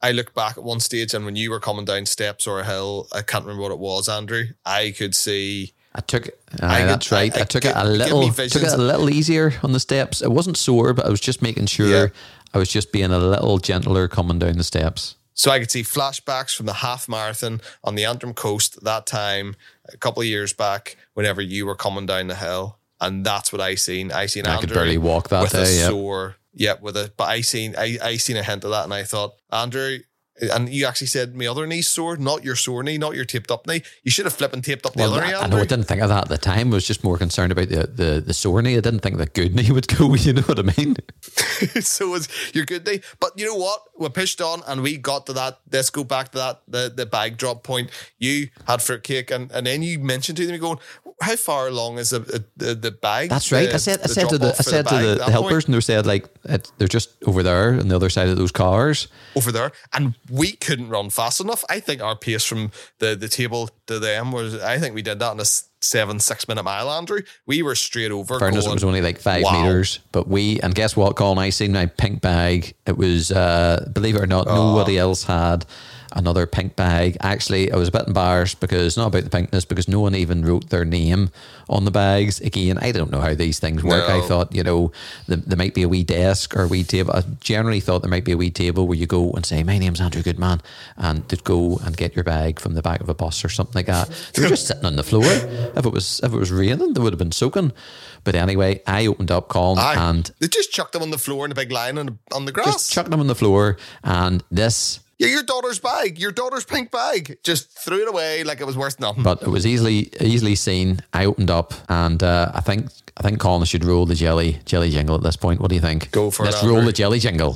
I looked back at one stage, and when you were coming down steps or a hill, I can't remember what it was, Andrew. I could see. That's right. I took it a little easier on the steps. It wasn't sore, but I was just making sure I was just being a little gentler coming down the steps. So I could see flashbacks from the half marathon on the Antrim coast that time, a couple of years back, whenever you were coming down the hill. And that's what I seen. I seen Andrew could barely walk that with day, a sore. Yeah, but I seen a hint of that, and I thought, Andrew, and you actually said my other knee's sore, not your sore knee, not your taped up knee. You should have flipped and taped up the other knee, I know, I didn't think of that at the time. I was just more concerned about the sore knee. I didn't think the good knee would go, you know what I mean? So was your good knee. But you know what? We pushed on and we got to that. Let's go back to that, the bag drop point. You had fruitcake, and then you mentioned to them, you're going, how far along is the bag? That's right. I said to the helpers, and they said, like, they're just over there on the other side of those cars. Over there. And we couldn't run fast enough. I think our pace from the table to them was, I think we did that in a 6 minute mile, Andrew. We were straight over. Fairness, it was only like 5 meters. But and guess what, Colin? I seen my pink bag. It was, believe it or not, nobody else had another pink bag. Actually, I was a bit embarrassed because, not about the pinkness, because no one even wrote their name on the bags. Again, I don't know how these things work. No. I thought, there might be a wee desk or a wee table. I generally thought there might be a wee table where you go and say, my name's Andrew Goodman, and to go and get your bag from the back of a bus or something like that. They were just sitting on the floor. If it was raining, they would have been soaking. But anyway, I opened up, Colin, and they just chucked them on the floor in a big line on the grass. Just chucked them on the floor, and this. Yeah, your daughter's bag, your daughter's pink bag. Just threw it away like it was worth nothing. But it was easily seen. I opened up, and I think Colin should roll the jelly jingle at this point. What do you think? Go for it. Let's roll the jelly jingle.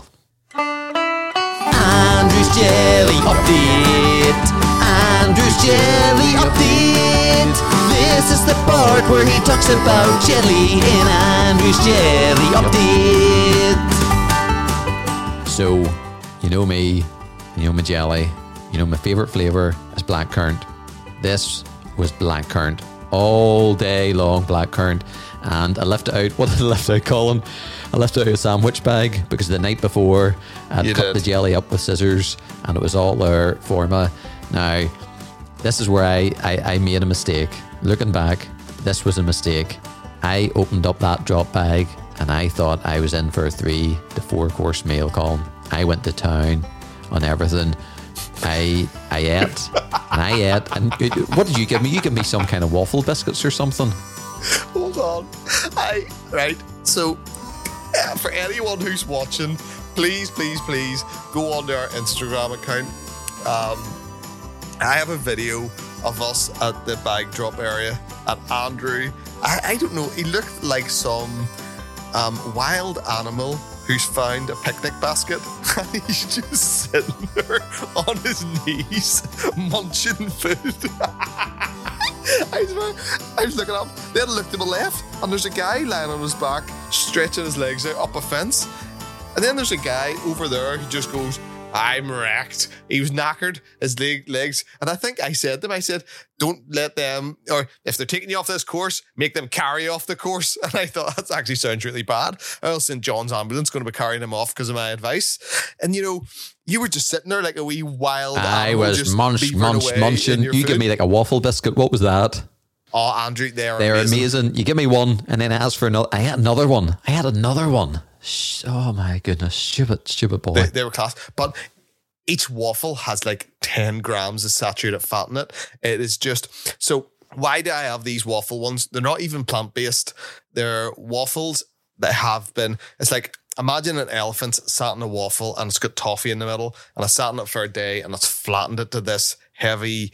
Andrew's Jelly Update. Andrew's Jelly Update. This is the part where he talks about jelly in Andrew's Jelly Update. So, you know me. You know my jelly. You know my favourite flavour is blackcurrant. This was blackcurrant. All day long blackcurrant. And I left it out. What did I left out, Colin? I left out a sandwich bag because the night before I'd cut the jelly up with scissors and it was all there for me. Now, this is where I made a mistake. Looking back, this was a mistake. I opened up that drop bag and I thought I was in for a 3 to 4 course meal, Colin. I went to town on everything. I ate and what did you give me? You give me some kind of waffle biscuits or something. Hold on. So for anyone who's watching, please go on to our Instagram account. I have a video of us at the bag drop area, and Andrew, I don't know, he looked like some wild animal who's found a picnic basket, and he's just sitting there on his knees munching food. I was looking up, then I looked to my left, and there's a guy lying on his back stretching his legs out up a fence, and then there's a guy over there who just goes, I'm wrecked. He was knackered, his legs. And I think I said to him, don't let them, or if they're taking you off this course, make them carry off the course. And I thought, that actually sounds really bad. Else St. John's ambulance going to be carrying him off because of my advice. And you were just sitting there like a wee wild animal. I was munching. You give me like a waffle biscuit. What was that? Oh, Andrew, they're amazing. You give me one and then ask for another. I had another one. Oh my goodness, stupid boy. They were class. But each waffle has like 10 grams of saturated fat in it. It is just, so why do I have these waffle ones? They're not even plant-based. They're waffles that have been, it's like, imagine an elephant sat in a waffle and it's got toffee in the middle, and I sat in it for a day and it's flattened it to this heavy,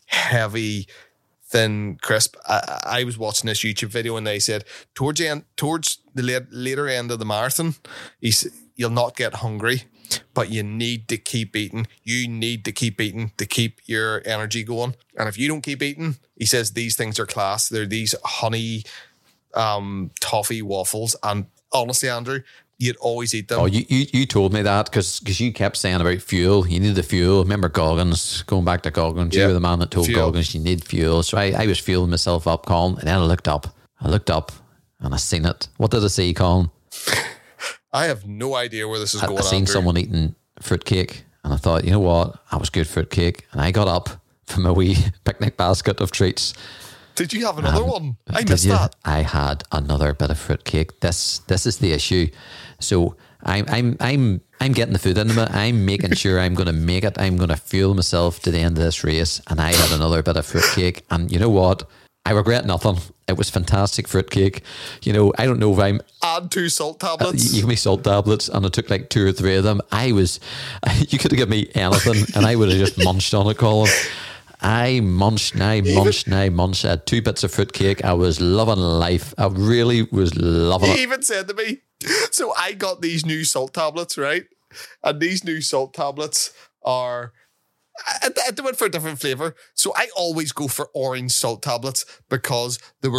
thin crisp. I was watching this YouTube video and they said towards the later end of the marathon, you'll not get hungry, but you need to keep eating. You need to keep eating to keep your energy going. And if you don't keep eating, he says these things are class. They're these honey toffee waffles. And honestly, Andrew, you'd always eat them. Oh, you told me that because you kept saying about fuel. You need the fuel. Remember Goggins, going back to Goggins. You were the man that told Goggins you need fuel. So I was fueling myself up, Colin, and then I looked up and I seen it. What did I see, Colin? I have no idea where this is going, I seen Andrew. Someone eating fruitcake, And I thought, you know what? I was good fruitcake. And I got up from my wee picnic basket of treats. Did you have another one? I missed that. I had another bit of fruitcake. This is the issue. So I'm getting the food into me. I'm making sure I'm going to make it. I'm going to fuel myself to the end of this race. And I had another bit of fruitcake. And you know what? I regret nothing. It was fantastic fruitcake. You know, I don't know if I'm... Add 2 salt tablets. You give me salt tablets, and I took like 2 or 3 of them. You could have given me anything, and I would have just munched on it, Colin. I munched. I had 2 bits of fruitcake. I was loving life. I really was loving it. He even said to me, so I got these new salt tablets, right? And these new salt tablets are... I went for a different flavour. So I always go for orange salt tablets because they're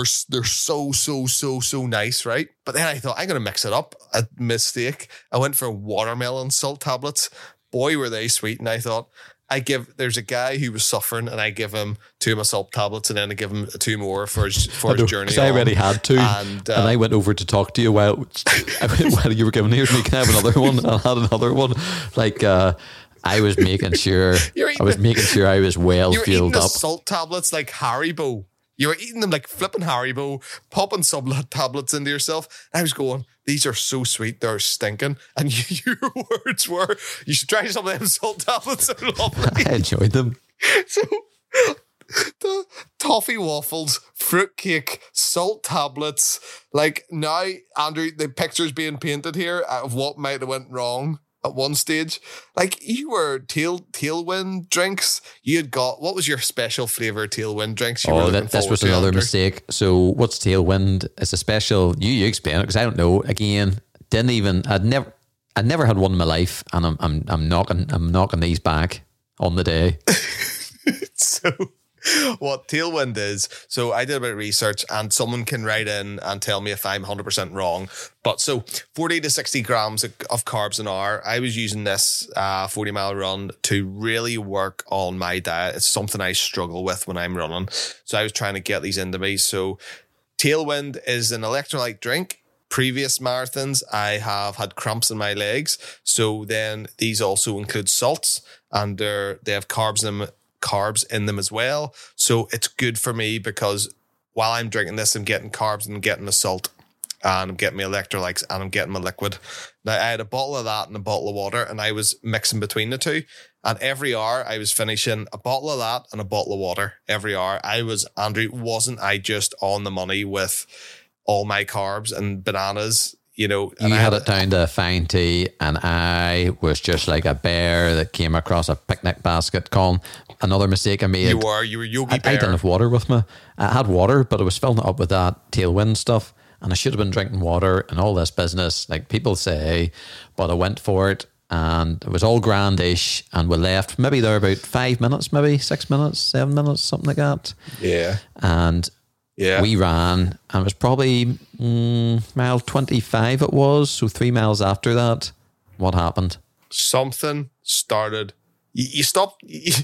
so nice, right? But then I thought, I'm going to mix it up. A mistake. I went for watermelon salt tablets. Boy, were they sweet. And I thought, there's a guy who was suffering and I give him 2 of my salt tablets and then I give him 2 more for his journey. Because I already had 2 and I went over to talk to you while you were giving here's me, can I have another one? And I had another one. I was making sure I was well fueled up. Salt tablets like Haribo. You were eating them like flipping Haribo, popping some tablets into yourself. I was going, these are so sweet, they're stinking. And your words were, you should try some of them salt tablets. They're lovely. I enjoyed them. So the toffee waffles, fruitcake, salt tablets. Like now, Andrew, the picture's being painted here of what might have went wrong. At one stage, like you were Tailwind drinks. You had got, what was your special flavour Tailwind drinks? This was another mistake. So what's Tailwind? It's a special. You explain it because I don't know. Again, I'd never had one in my life, and I'm knocking these back on the day. So what Tailwind is, so I did a bit of research and someone can write in and tell me if I'm 100% wrong. But so 40 to 60 grams of carbs an hour. I was using this 40-mile run to really work on my diet. It's something I struggle with when I'm running. So I was trying to get these into me. So Tailwind is an electrolyte drink. Previous marathons, I have had cramps in my legs. So then these also include salts and they have carbs in them as well. So it's good for me because while I'm drinking this, I'm getting carbs and I'm getting the salt and I'm getting my electrolytes and I'm getting my liquid. Now I had a bottle of that and a bottle of water and I was mixing between the two. And every hour I was finishing a bottle of that and a bottle of water every hour. Wasn't I just on the money with all my carbs and bananas? You know, you had it down to a fine tea, and I was just like a bear that came across a picnic basket. Colin, another mistake I made. You were Yogi Bear. I didn't have water with me. I had water, but I was filling it up with that Tailwind stuff, and I should have been drinking water and all this business, like people say. But I went for it, and it was all grandish, and we left maybe there about 5 minutes, maybe 6 minutes, 7 minutes, something like that. Yeah, and. Yeah, we ran, and it was probably mile 25 it was, so 3 miles after that, what happened? Something started. You stopped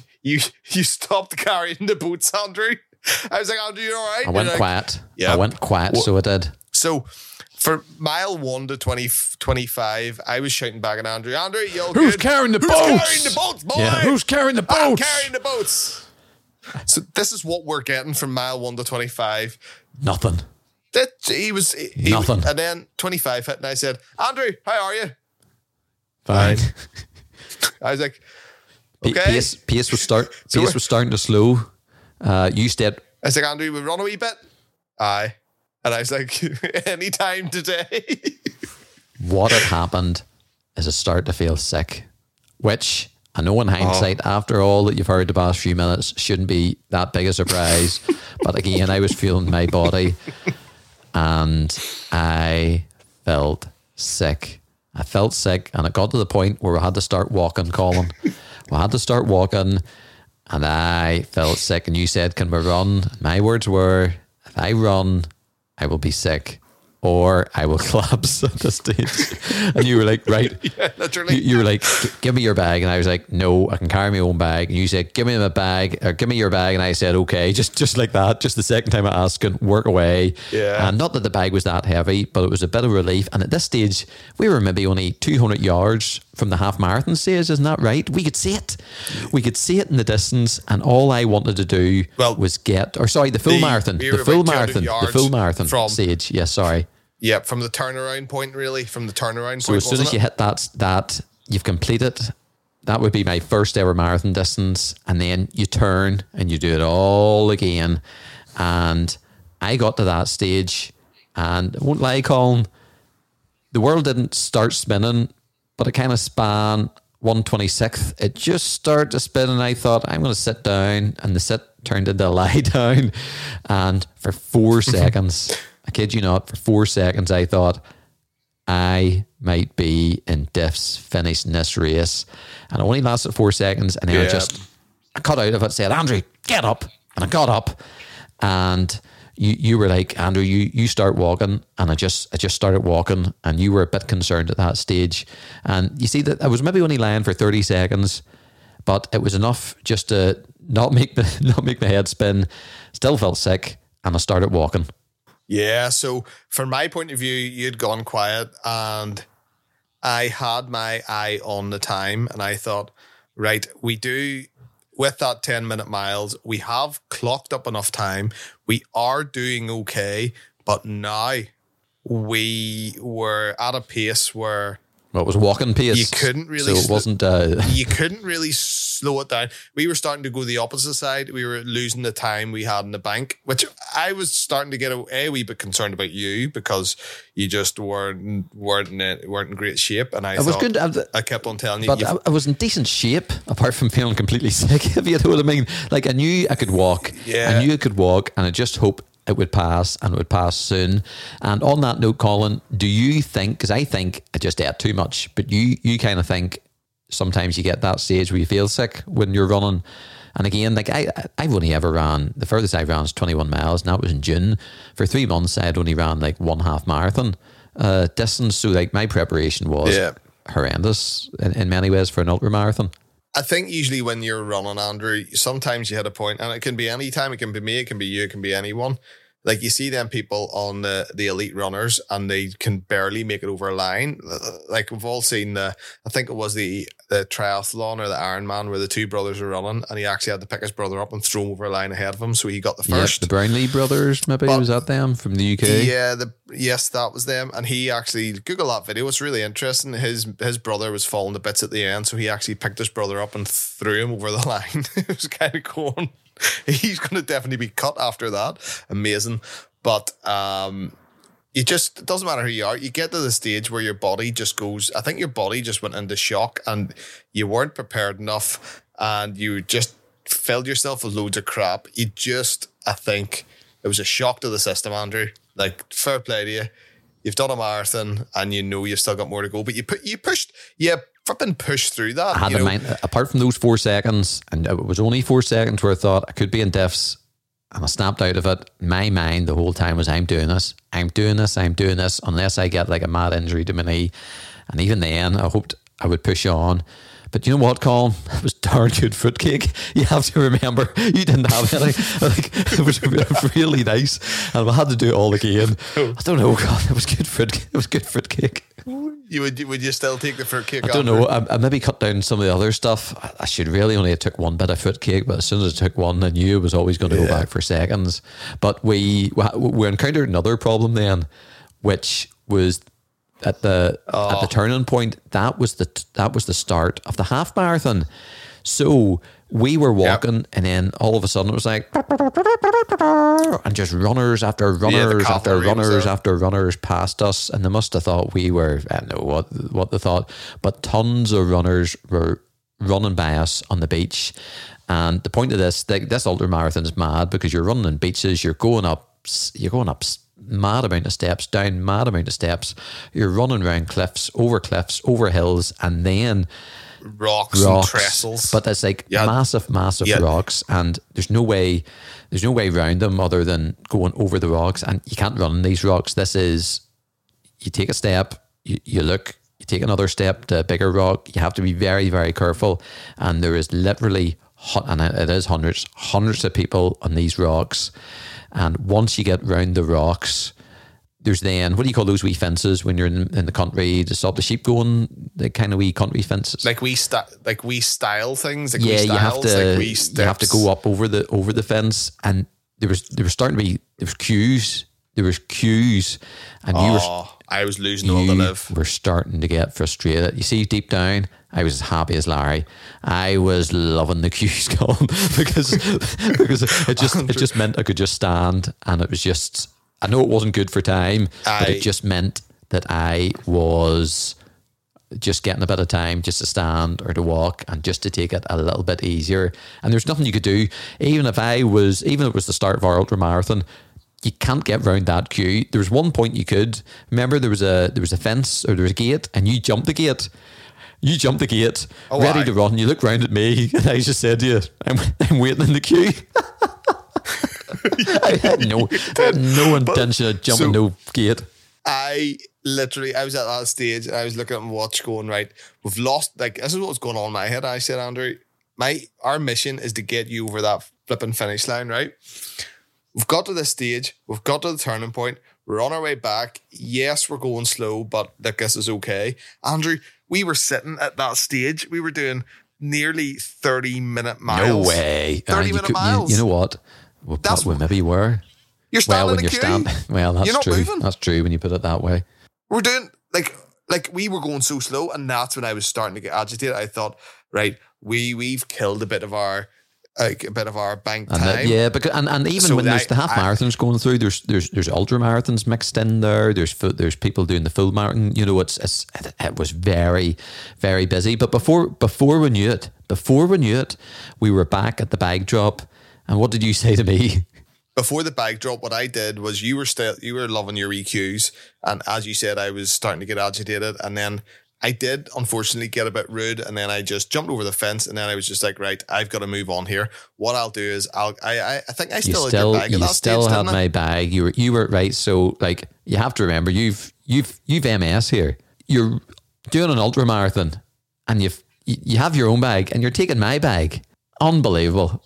carrying the boots, Andrew. I was like, Andrew, you all right? I went quiet. Yeah. I went quiet, so I did. So for mile 1 to 25, I was shouting back at Andrew, you all Who's good? Carrying the boats? Who's carrying the boats, boy? Yeah. Who's carrying the boats? I'm carrying the boats. So this is what we're getting from mile 1 to 25. Nothing. Nothing. And then 25 hit and I said, Andrew, how are you? Fine. I was like, okay. Pace was starting to slow. You stayed. I was like, Andrew, we run a wee bit? Aye. And I was like, anytime today. What had happened is I started to feel sick, which I know in hindsight, after all that you've heard the past few minutes, shouldn't be that big a surprise. But again, I was feeling my body and I felt sick. I felt sick and it got to the point where we had to start walking, Colin. We had to start walking and I felt sick. And you said, can we run? My words were, if I run, I will be sick. Or I will collapse at this stage. And you were like, right. Yeah, literally. You were like, give me your bag. And I was like, no, I can carry my own bag. And you said, give me my bag, or give me your bag. And I said, okay, just like that. Just the second time I asked, work away. Yeah. And not that the bag was that heavy, but it was a bit of relief. And at this stage, we were maybe only 200 yards from the half marathon stage, isn't that right? We could see it. We could see it in the distance, and all I wanted to do was the full marathon. The full marathon stage. Yes, sorry. Yeah, from the turnaround point, really. From the turnaround point. So as soon as you hit that you've completed. That would be my first ever marathon distance, and then you turn and you do it all again. And I got to that stage, and I won't lie, Colin, the world didn't start spinning, but it kind of span 126th. It just started to spin, and I thought, I'm going to sit down, and the sit turned into lie down. And for 4 seconds, I kid you not, for 4 seconds, I thought, I might be in diffs finishing this race. And it only lasted 4 seconds, and then I cut out of it, said, Andrew, get up. And I got up, and you were like, Andrew, you start walking. And I just started walking, and you were a bit concerned at that stage. And you see that I was maybe only lying for 30 seconds, but it was enough just to not make my head spin. Still felt sick, and I started walking. Yeah, so from my point of view, you'd gone quiet, and I had my eye on the time, and I thought, right, we do, with that 10-minute miles, we have clocked up enough time. We are doing okay, but now we were at a pace where... Well, it was walking pace. You couldn't really... So it wasn't... You couldn't really slow it down. We were starting to go the opposite side. We were losing the time we had in the bank, which I was starting to get a wee bit concerned about you, because you just weren't in great shape. And I kept on telling you... But I was in decent shape, apart from feeling completely sick, if you know what I mean. Like, I knew I could walk. Yeah. I knew I could walk, and I just hoped it would pass, and it would pass soon. And on that note, Colin, do you think, because I think I just ate too much, but you kind of think sometimes you get that stage where you feel sick when you're running. And again, like I've only ever ran, the furthest I ran was 21 miles, and that was in June. For 3 months, I had only ran like one half marathon distance. So like my preparation was horrendous in many ways for an ultra marathon. I think usually when you're running, Andrew, sometimes you hit a point, and it can be any time. It can be me, it can be you, it can be anyone. Like, you see them people on the elite runners, and they can barely make it over a line. Like, we've all seen I think it was the triathlon or the Ironman where the two brothers were running, and he actually had to pick his brother up and throw him over a line ahead of him, so he got the first. Yep, the Brownlee brothers, maybe, was that them from the UK? Yeah, yes, that was them. And he actually, Google that video, it's really interesting. His brother was falling to bits at the end, so he actually picked his brother up and threw him over the line. It was kind of cool. He's going to definitely be cut after that. Amazing. But it doesn't matter who you are. You get to the stage where your body just goes, I think your body just went into shock, and you weren't prepared enough, and you just filled yourself with loads of crap. I think it was a shock to the system, Andrew. Like, fair play to you. You've done a marathon, and you know you've still got more to go, but you flipping pushed through that. I had in mind, apart from those 4 seconds, and it was only 4 seconds where I thought I could be in diffs, and I snapped out of it. My mind the whole time was, I'm doing this, unless I get like a mad injury to my knee. And even then, I hoped I would push on. But you know what, Colin? It was darn good fruitcake. You have to remember, you didn't have any. Like, it was really nice, and I had to do it all again. I don't know, God, it was good fruitcake. It was good fruitcake. Would you still take the fruitcake? I don't know. I maybe cut down some of the other stuff. I should really only have took one bit of fruitcake, but as soon as I took one, I knew it was always going to go back for seconds. But we encountered another problem then, which was at the turning point. That was the start of the half marathon. So we were walking, and then all of a sudden it was like, and just runners after runners after runners after runners passed us, and they must have thought we were, I don't know what they thought, but tons of runners were running by us on the beach. And the point of this ultra marathon is mad, because you're running on beaches, you're going up mad amount of steps, down mad amount of steps, you're running around cliffs, over hills, and then rocks and trestles. But it's like massive rocks, and there's no way around them other than going over the rocks, and you can't run on these rocks. This is, you take a step, you look, you take another step to a bigger rock. You have to be very, very careful, and there is literally, and it is hundreds of people on these rocks. And once you get round the rocks, there's then, what do you call those wee fences when you're in the country to stop the sheep going? The kind of wee country fences. Like we style things. Like yeah, we styles, you have to go up over the fence, and there was queues. There was queues, and I was losing all the live. We're starting to get frustrated. You see, deep down, I was as happy as Larry. I was loving the queues going because it just meant I could just stand, and it was just. I know it wasn't good for time, but it just meant that I was just getting a bit of time just to stand or to walk and just to take it a little bit easier. And there's nothing you could do, even if it was the start of our ultra marathon. You can't get round that queue. There was one point you could. Remember, there was a fence or there was a gate, and you jumped the gate. Ready to run. You looked round at me, and I just said to you, "I'm waiting in the queue." I had no intention of jumping no gate. I was at that stage, and I was looking at my watch, going, right, we've lost. Like, this is what was going on in my head. I said, Andrew, our mission is to get you over that flipping finish line, right? We've got to this stage. We've got to the turning point. We're on our way back. Yes, we're going slow, but this is okay. Andrew, we were sitting at that stage. We were doing nearly 30-minute miles. No way. 30-minute miles. You know what? We maybe were. You're standing in the queue. Well, that's you're true. Moving. That's true when you put it that way. We're doing, like we were going so slow, and that's when I was starting to get agitated. I thought, right, we've killed a bit of our bank time. Because even so when there's the half marathons going through, there's ultra marathons mixed in there. There's people doing the full marathon. You know, it was very, very busy. But before we knew it, we were back at the bag drop. And what did you say to me? Before the bag drop, what I did was you were loving your EQs, and as you said, I was starting to get agitated, and then I did unfortunately get a bit rude, and then I just jumped over the fence, and then I was just like, right, I've got to move on here. What I'll do is I think I still had your bag. You still had my bag. You were right. So like, you have to remember, you've MS here. You're doing an ultra marathon, and you have your own bag, and you're taking my bag. Unbelievable.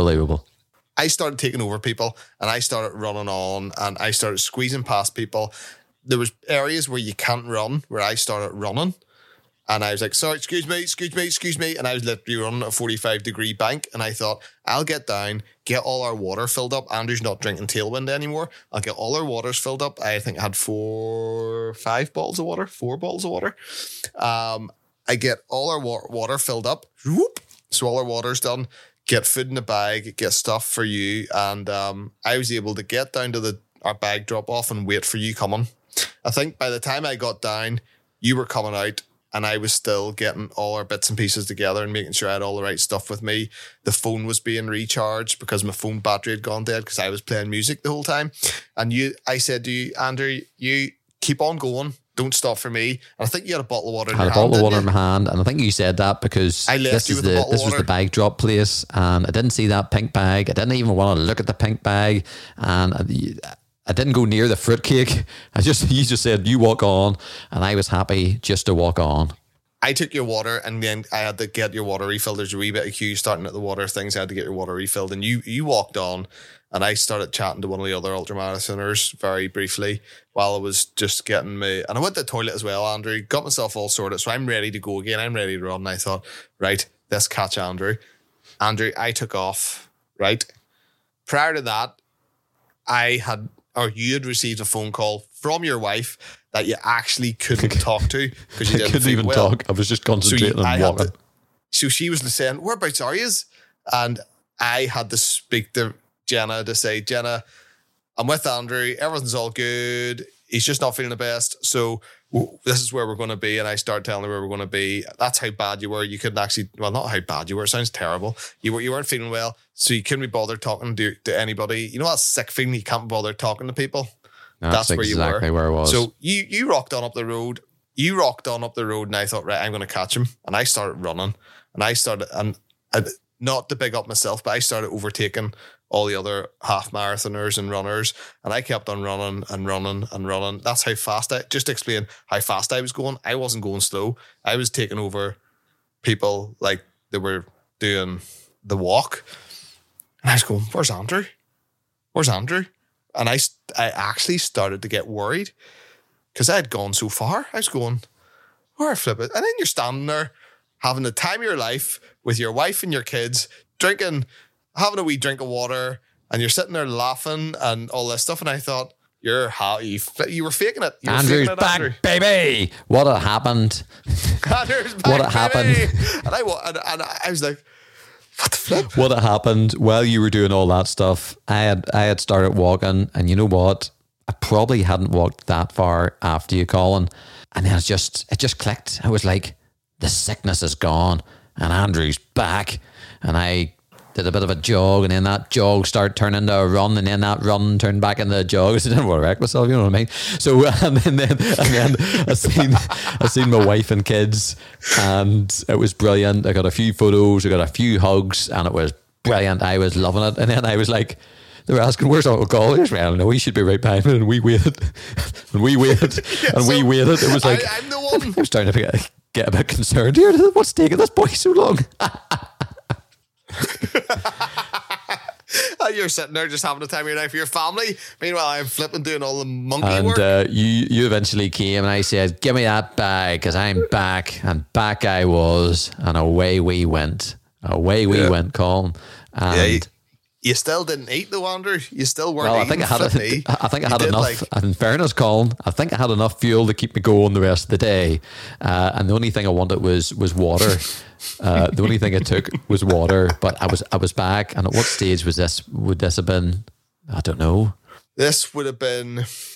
I started taking over people, and I started running on, and I started squeezing past people. There was areas where you can't run, where I started running, and I was like, sorry, excuse me. And I was literally running a 45-degree bank, and I thought, I'll get down, get all our water filled up. Andrew's not drinking Tailwind anymore. I'll get all our waters filled up. I think I had 4 bottles of water. I get all our water filled up. Whoop. So all our water's done. Get food in the bag, get stuff for you. And I was able to get down to our bag drop off and wait for you coming. I think by the time I got down, you were coming out, and I was still getting all our bits and pieces together and making sure I had all the right stuff with me. The phone was being recharged because my phone battery had gone dead because I was playing music the whole time. And I said to you, Andrew, you keep on going. Don't stop for me. And I think you had a bottle of water in your hand. I had a bottle of water in my hand, and I think you said that because this was the bag drop place, and I didn't see that pink bag. I didn't even want to look at the pink bag, and I didn't go near the fruitcake. You just said, you walk on, and I was happy just to walk on. I took your water, and then I had to get your water refilled. There's a wee bit of queue starting at the water things. I had to get your water refilled, and you walked on, and I started chatting to one of the other ultramarathoners very briefly while I was just getting me. And I went to the toilet as well, Andrew. Got myself all sorted, so I'm ready to go again. I'm ready to run. And I thought, right, let's catch Andrew. Andrew, I took off, right? Prior to that, you had received a phone call from your wife that you actually couldn't talk to because you didn't couldn't even talk. I was just concentrating on walking. So she was saying, whereabouts are you? And I had to speak to Jenna to say, Jenna, I'm with Andrew. Everything's all good. He's just not feeling the best. So this is where we're going to be. And I started telling her where we're going to be. That's how bad you were. You couldn't actually, well, not how bad you were. It sounds terrible. You weren't feeling well. So you couldn't be bothered talking to anybody. You know that sick feeling you can't be bothered talking to people? That's where you were. Exactly where I was. So you rocked on up the road. And I thought, right, I'm going to catch him. And I started running. And not to big up myself, but I started overtaking all the other half marathoners and runners, and I kept on running and running and running. That's how fast just to explain how fast I was going. I wasn't going slow. I was taking over people like they were doing the walk. And I was going, where's Andrew? And I actually started to get worried because I had gone so far. I was going, where flip it? And then you're standing there having the time of your life with your wife and your kids, having a wee drink of water, and you're sitting there laughing and all this stuff. And I thought, you were faking it. Andrew's back, Andrew. Baby. What had happened? Andrew's back, what had happened? And I was like, what the flip? What had happened while you were doing all that stuff? I had started walking, and you know what? I probably hadn't walked that far after you, Colin. And then it just clicked. I was like, the sickness is gone, and Andrew's back. And I did a bit of a jog, and then that jog started turning into a run, and then that run turned back into a jog. I didn't want to wreck myself, you know what I mean? So and then I seen my wife and kids, and it was brilliant. I got a few photos, I got a few hugs, and it was brilliant. I was loving it. And then I was like, they were asking, where's Uncle Colin? I don't know, he should be right behind me. And we waited. And we waited. And we waited. It was like, I'm the one. I was starting to get a bit concerned here. What's taking this boy so long? You're sitting there just having the time of your life for your family. Meanwhile, I'm flipping doing all the monkey work. And you eventually came, and I said, give me that bag, because I'm back. And back I was, and away we went. Away we went, Colin. And you still didn't eat though, Andrew. You still weren't well, eating. I think I had enough. In fairness, Colin, I think I had enough fuel to keep me going the rest of the day. And the only thing I wanted was water. The only thing I took was water. But I was back. And at what stage was this? Would this have been? I don't know. This would have been.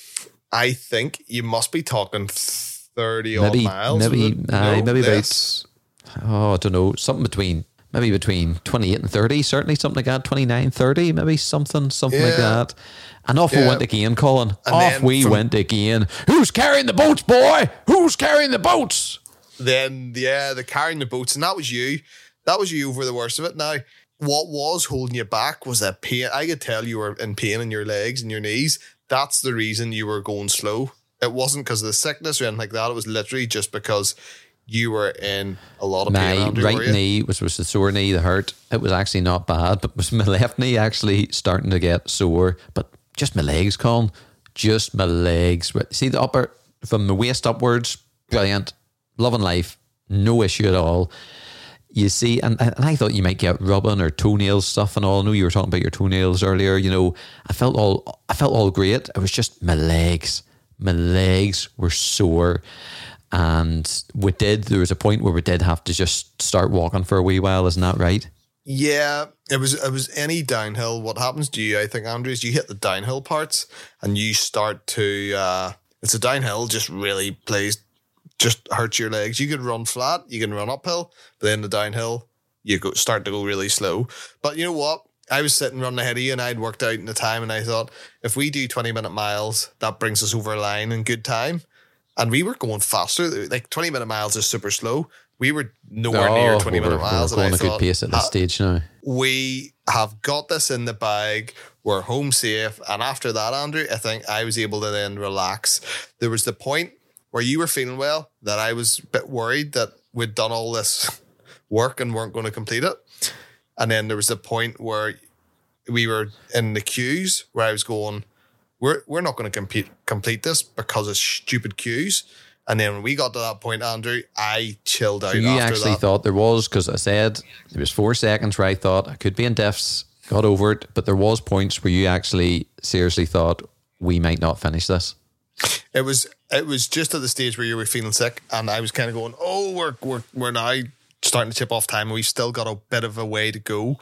I think you must be talking 30 odd miles. Maybe about. Oh, I don't know. Something between. Maybe between 28 and 30, certainly something like that. 29, 30, maybe something like that. And off we went again, Colin. And off we went again. Who's carrying the boats, boy? Who's carrying the boats? Then, the carrying the boats. And that was you. That was you over the worst of it. Now, what was holding you back was that pain. I could tell you were in pain in your legs and your knees. That's the reason you were going slow. It wasn't because of the sickness or anything like that. It was literally just because you were in a lot of pain. My right knee, which was the sore knee, the hurt, it was actually not bad, but was my left knee actually starting to get sore. But just my legs, Colin, just my legs. See the upper, from the waist upwards, brilliant, loving life, no issue at all. You see, and I thought you might get rubbing or toenail stuff and all. I know you were talking about your toenails earlier. You know, I felt all great. It was just my legs. My legs were sore. And there was a point where we did have to just start walking for a wee while, isn't that right? Yeah, it was any downhill. What happens to you, I think, Andrew, is you hit the downhill parts and you start to, it's a downhill, just really just hurts your legs. You can run flat, you can run uphill, but then the downhill, start to go really slow. But you know what? I was sitting running ahead of you and I'd worked out in the time and I thought, if we do 20-minute miles, that brings us over a line in good time. And we were going faster. Like 20-minute miles is super slow. We were nowhere near 20-minute miles. We're going a good pace at this stage now. We have got this in the bag. We're home safe. And after that, Andrew, I think I was able to then relax. There was the point where you were feeling well that I was a bit worried that we'd done all this work and weren't going to complete it. And then there was the point where we were in the queues where I was going, we're not going to complete this because of stupid queues. And then when we got to that point, Andrew, I chilled out. So you actually thought there was, because I said there was 4 seconds where I thought I could be in diffs, got over it, but there was points where you actually seriously thought we might not finish this. It was just at the stage where you were feeling sick, and I was kind of going, oh, we're now starting to chip off time, and we've still got a bit of a way to go.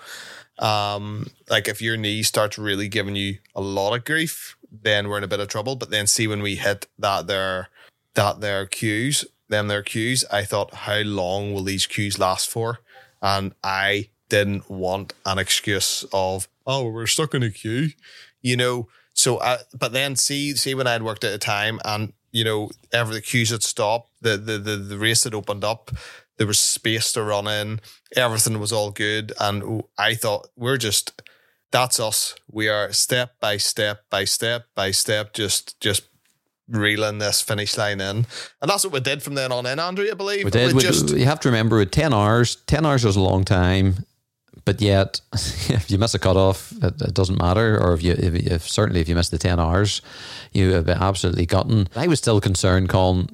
Like if your knee starts really giving you a lot of grief, then we're in a bit of trouble. But then see when we hit their queues, I thought, how long will these queues last for? And I didn't want an excuse of, oh, we're stuck in a queue, you know. So, but then see when I'd worked at a time, and you know, the queues had stopped, the race had opened up, there was space to run in, everything was all good, and I thought, that's us. We are step by step by step by step, just reeling this finish line in. And that's what we did from then on in, Andrew, I believe. We did. You have to remember, with 10 hours, 10 hours was a long time. But yet, if you miss a cutoff, it doesn't matter. Or certainly if you miss the 10 hours, you have absolutely gotten. I was still concerned, Colin,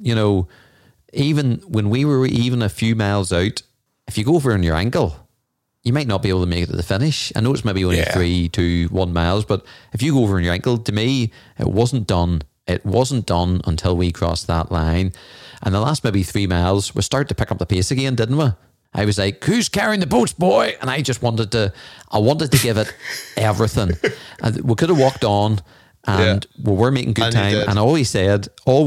even when we were even a few miles out, if you go over on your ankle, you might not be able to make it to the finish. I know it's maybe only 3 to 1 miles, but if you go over on your ankle, to me, it wasn't done. It wasn't done until we crossed that line. And the last maybe 3 miles, we started to pick up the pace again, didn't we? I was like, who's carrying the boats, boy? And I just wanted to give it everything. And we could have walked on and we were making good time. And I always said,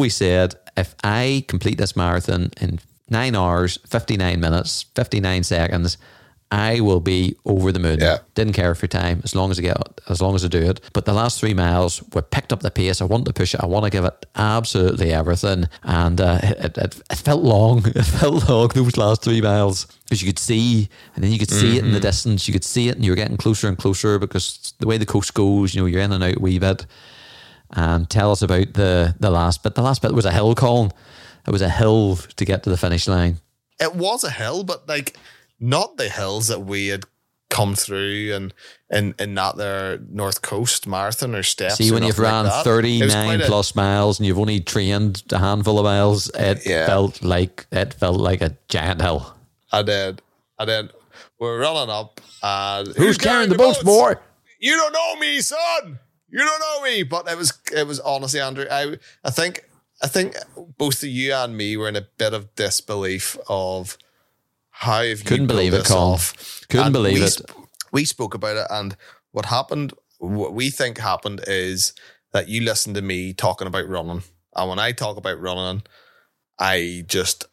if I complete this marathon in 9 hours, 59 minutes, 59 seconds, I will be over the moon. Yeah. Didn't care for time as long as I do it. But the last 3 miles, we picked up the pace. I want to push it. I want to give it absolutely everything. And it felt long. It felt long, those last 3 miles. Because you could see, and then you could see it in the distance. You could see it and you were getting closer and closer because the way the coast goes, you're in and out a wee bit. And tell us about the last bit. The last bit was a hill, Colin. It was a hill to get to the finish line. It was a hill, but not the hills that we had come through and in that there North Coast Marathon or steps. See, when you've ran 39 plus miles and you've only trained a handful of miles, it felt like a giant hill. I did. We're running up. Who's carrying the boats, boy? You don't know me, son. You don't know me. But it was honestly, Andrew. I think both of you and me were in a bit of disbelief of how have you couldn't believe it, Colin. Couldn't believe it. We spoke about it, and what we think happened is that you listened to me talking about running, and when I talk about running, I just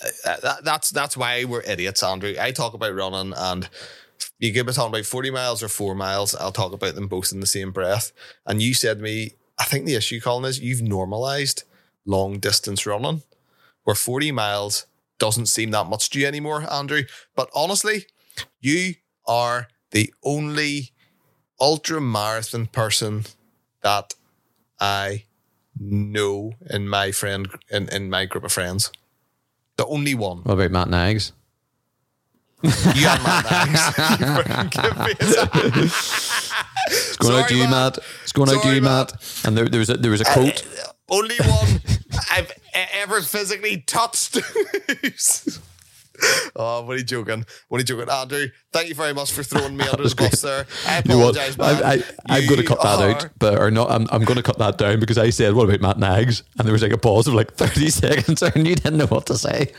that's why we're idiots, Andrew. I talk about running, and you give me talking about 40 miles or 4 miles, I'll talk about them both in the same breath. And you said to me, I think the issue, Colin, is you've normalized long distance running, where 40 miles doesn't seem that much to you anymore, Andrew. But honestly, you are the only ultra marathon person that I know in my in my group of friends. The only one. What about Matt Nags? You and Matt Nags. It's going out to you, Matt. It's going out to you, Matt. And there was a quote. Only one I've ever physically touched. Oh, what are you joking? Andrew, thank you very much for throwing me under the bus there. I apologise, man. I'm going to cut that out, I'm going to cut that down because I said, what about Matt Nags? And there was a pause of 30 seconds and you didn't know what to say.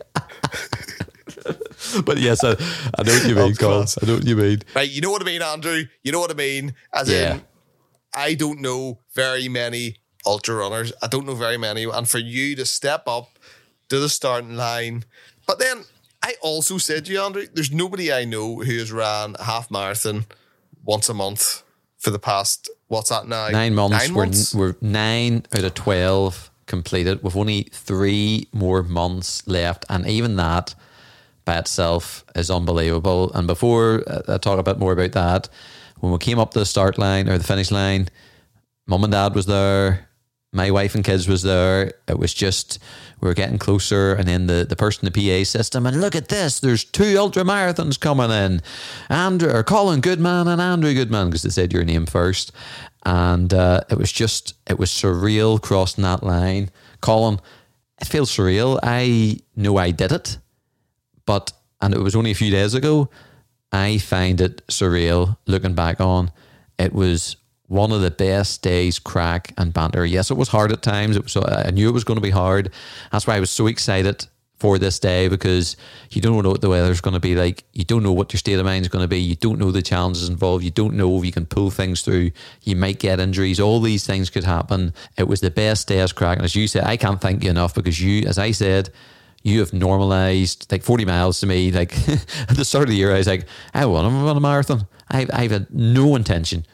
But yes, I know what you mean, Colin. I know what you mean. Right, you know what I mean, Andrew? You know what I mean? As in, I don't know very many ultra runners. I don't know very many. And for you to step up to the starting line. But then I also said to you, Andrew, there's nobody I know who has ran a half marathon once a month for the past, what's that now? 9 months. 9 months? We're 9 out of 12 completed with only 3 more months left. And even that by itself is unbelievable. And before I talk a bit more about that, when we came up to the start line or the finish line, Mum and Dad was there. My wife and kids was there. It was just, we were getting closer, and then the person in the PA system, and look at this, there's 2 ultra marathons coming in. Colin Goodman and Andrew Goodman, because they said your name first. And it was surreal crossing that line. Colin, it feels surreal. I know I did it, and it was only a few days ago. I find it surreal looking back on. It was one of the best days, crack and banter. Yes, it was hard at times. I knew it was going to be hard. That's why I was so excited for this day, because you don't know what the weather's going to be like. You don't know what your state of mind is going to be. You don't know the challenges involved. You don't know if you can pull things through. You might get injuries. All these things could happen. It was the best day's crack. And as you said, I can't thank you enough, because you, as I said, you have normalized 40 miles to me. At the start of the year, I was like, I want to run a marathon. I've had no intention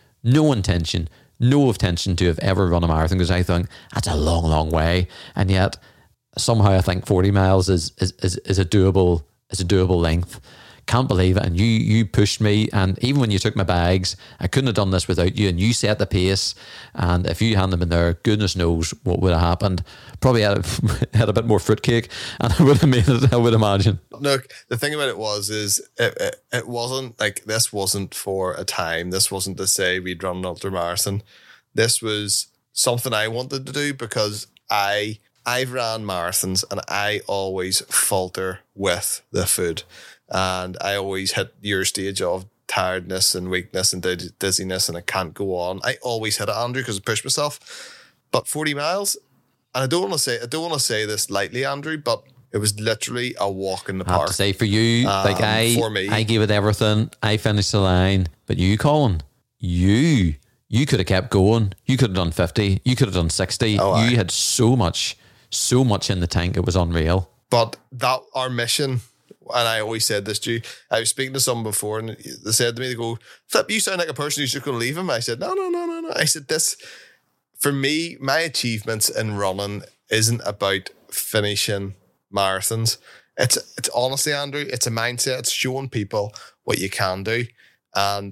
to have ever run a marathon, because I think that's a long, long way. And yet somehow I think 40 miles is a doable length. can't believe it. And you pushed me. And even when you took my bags, I couldn't have done this without you. And you set the pace. And if you hadn't been there, goodness knows what would have happened. Probably had a bit more fruitcake, and I would have made it, I would imagine. Look, the thing about it is it wasn't like, this wasn't for a time. This wasn't to say we'd run an ultramarathon. This was something I wanted to do because I've ran marathons and I always falter with the food. And I always hit your stage of tiredness and weakness and dizziness, and I can't go on. I always hit it, Andrew, because I push myself. But 40 miles, and I don't want to say this lightly, Andrew, but it was literally a walk in the park. I have to say, for you, for me, I gave it everything. I finished the line. But you, Colin, you could have kept going. You could have done 50. You could have done 60. You had so much in the tank. It was unreal. But that, our mission, and I always said this to you, I was speaking to someone before and they said to me, they go, Flip, you sound like a person who's just going to leave him. I said, no. I said, this, for me, my achievements in running isn't about finishing marathons. It's honestly, Andrew, it's a mindset. It's showing people what you can do. And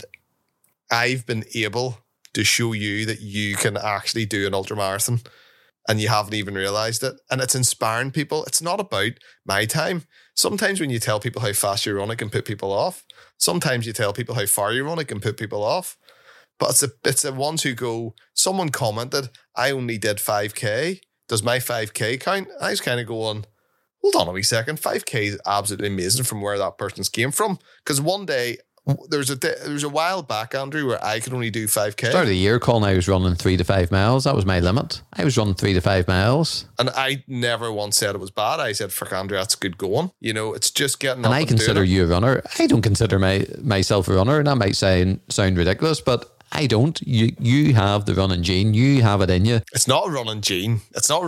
I've been able to show you that you can actually do an ultramarathon and you haven't even realized it. And it's inspiring people. It's not about my time. Sometimes when you tell people how fast you run, it can put people off. Sometimes you tell people how far you run, it can put people off. But it's the ones who go, someone commented, I only did 5K. Does my 5K count? I was kind of going, hold on a wee second. 5K is absolutely amazing from where that person's came from. Because one day, there was a while back, Andrew, where I could only do 5K. Start of the year, Colin, I was running 3 to 5 miles. That was my limit. I was running 3 to 5 miles. And I never once said it was bad. I said, fuck, Andrew, that's good going. You know, it's just getting up and I consider you a runner. I don't consider myself a runner, and that might sound ridiculous, but I don't. You have the running gene. You have it in you. It's not a running gene.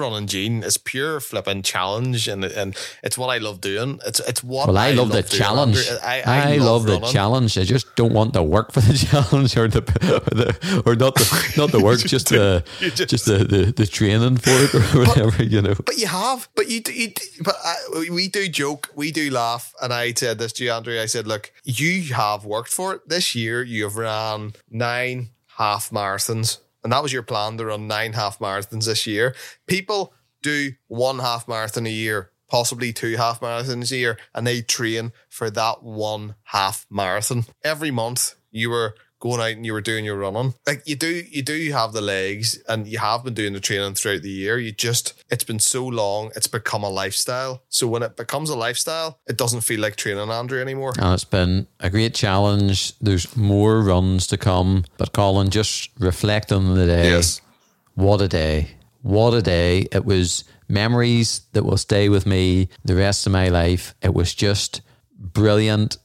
It's pure flipping challenge, and it's what I love doing. It's what I love the challenge. I love the challenge. I just don't want to work for the challenge or not the work, just the training for it or whatever, you know. But you have. But we do joke. We do laugh. And I said this to you, Andrew. I said, look, you have worked for it. This year you have ran 9 half marathons, and that was your plan, to run 9 half marathons this year. People do 1 half marathon a year, possibly 2 half marathons a year, and they train for that 1 half marathon. Every month you were going out and you were doing your running. Like you do have the legs, and you have been doing the training throughout the year. It's been so long, it's become a lifestyle. So when it becomes a lifestyle, it doesn't feel like training, Andrew, anymore. And it's been a great challenge. There's more runs to come. But Colin, just reflect on the day. Yes. What a day. What a day. It was memories that will stay with me the rest of my life. It was just brilliant.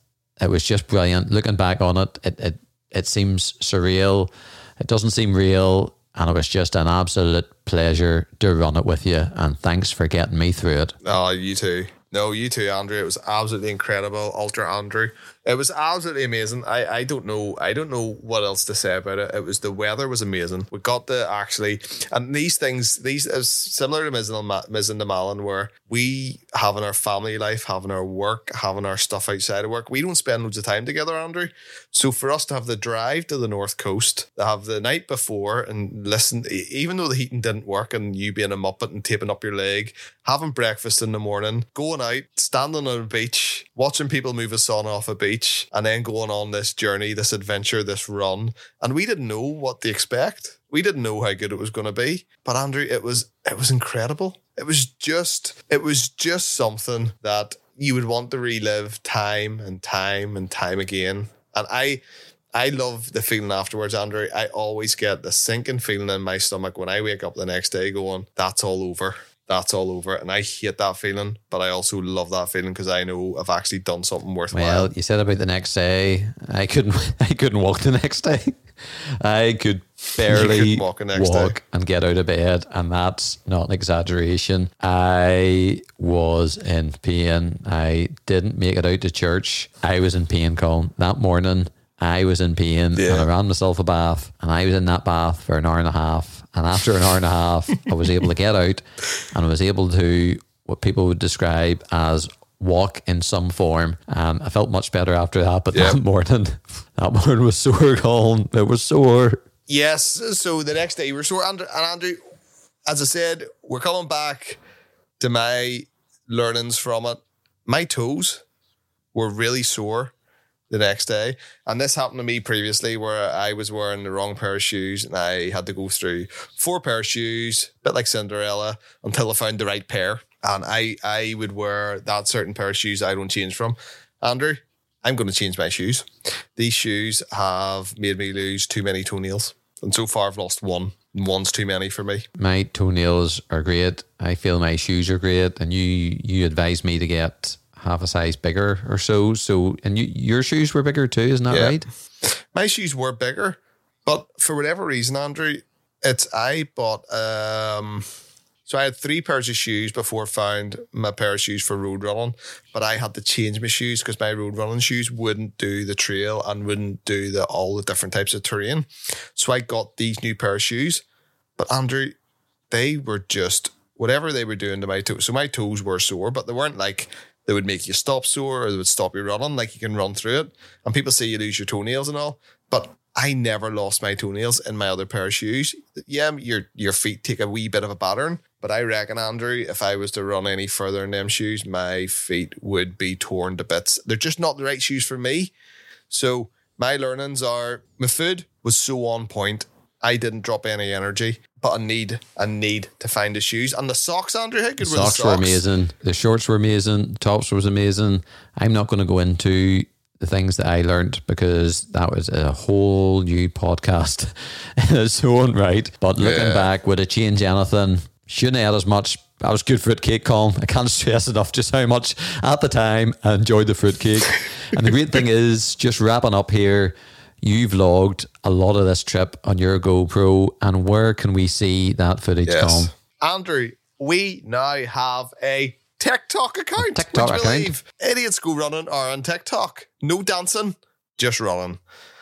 Looking back on it seems surreal. It doesn't seem real. And it was just an absolute pleasure to run it with you. And thanks for getting me through it. Oh, you too. No, you too, Andrew. It was absolutely incredible. Ultra Andrew. It was absolutely amazing. I don't know what else to say about it. The weather was amazing. We got to actually, and these is similar to Miz and the Malin, where we having our family life, having our work, having our stuff outside of work. We don't spend loads of time together, Andrew. So for us to have the drive to the North Coast, to have the night before and listen, even though the heating didn't work and you being a muppet and taping up your leg, having breakfast in the morning, going out, standing on a beach, watching people move a sun off a beach, and then going on this journey, this adventure, this run. And we didn't know what to expect. We didn't know how good it was going to be. But Andrew, it was incredible. It was just something that you would want to relive time and time and time again. And I love the feeling afterwards, Andrew. I always get the sinking feeling in my stomach when I wake up the next day going, that's all over. That's all over. And I hate that feeling, but I also love that feeling because I know I've actually done something worthwhile. Well, you said about the next day. I couldn't walk the next day. I could barely walk and get out of bed, and that's not an exaggeration. I was in pain. I didn't make it out to church. I was in pain, Colin. That morning, I was in pain, and I ran myself a bath, and I was in that bath for an hour and a half. And after an hour and a half, I was able to get out, and I was able to what people would describe as walk in some form, and I felt much better after that. But that morning was sore, Colin. It was sore. Yes, so the next day you were sore. And Andrew, as I said, we're coming back to my learnings from it. My toes were really sore the next day. And this happened to me previously where I was wearing the wrong pair of shoes and I had to go through 4 pair of shoes, a bit like Cinderella, until I found the right pair. And I would wear that certain pair of shoes I don't change from. Andrew, I'm going to change my shoes. These shoes have made me lose too many toenails. And so far I've lost one. One's too many for me. My toenails are great. I feel my shoes are great. And you advised me to get half a size bigger or so. And your shoes were bigger too, isn't that right? My shoes were bigger. But for whatever reason, Andrew, I bought... So I had 3 pairs of shoes before I found my pair of shoes for road running, but I had to change my shoes because my road running shoes wouldn't do the trail and wouldn't do all the different types of terrain. So I got these new pair of shoes, but Andrew, they were just whatever they were doing to my toes. So my toes were sore, but they weren't like they would make you stop sore or they would stop you running, like you can run through it. And people say you lose your toenails and all, but I never lost my toenails in my other pair of shoes. Yeah, your feet take a wee bit of a battering, but I reckon, Andrew, if I was to run any further in them shoes, my feet would be torn to bits. They're just not the right shoes for me. So my learnings are, my food was so on point. I didn't drop any energy, but I need to find the shoes. And the socks, Andrew, how good were the socks? Socks were amazing. The shorts were amazing. Tops was amazing. I'm not going to go into the things that I learned because that was a whole new podcast in its own right. But looking back, would it change anything? Shouldn't have had as much. I was good fruitcake, Colin. I can't stress enough just how much at the time I enjoyed the fruitcake. And the great thing is, just wrapping up here, you vlogged a lot of this trip on your GoPro, and where can we see that footage, Colin? Andrew, we now have a TikTok account. TikTok would you account. believe? Idiots Go Running are on TikTok. No dancing, just running.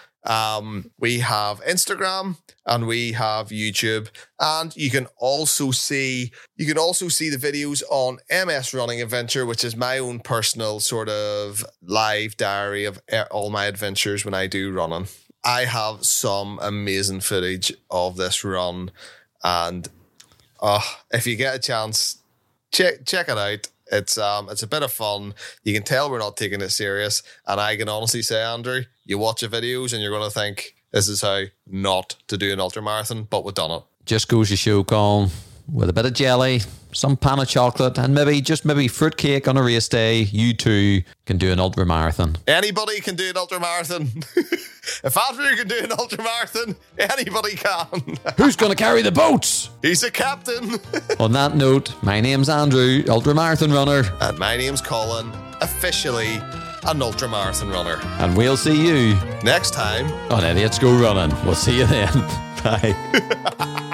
We have Instagram and we have YouTube, and you can also see the videos on MS Running Adventure, which is my own personal sort of live diary of all my adventures when I do running. I have some amazing footage of this run, and if you get a chance, check it out. It's a bit of fun. You can tell we're not taking it serious. And I can honestly say, Andrew, you watch the videos and you're going to think this is how not to do an ultramarathon, but we've done it. Just goes to show, Colin, with a bit of jelly, some pan of chocolate, and maybe fruitcake on a race day, you too can do an ultramarathon. Anybody can do an ultramarathon. If Andrew can do an ultramarathon, anybody can. Who's going to carry the boats? He's a captain. On that note, my name's Andrew, ultramarathon runner. And my name's Colin, officially an ultramarathon runner. And we'll see you next time on Idiots Go Running. We'll see you then. Bye.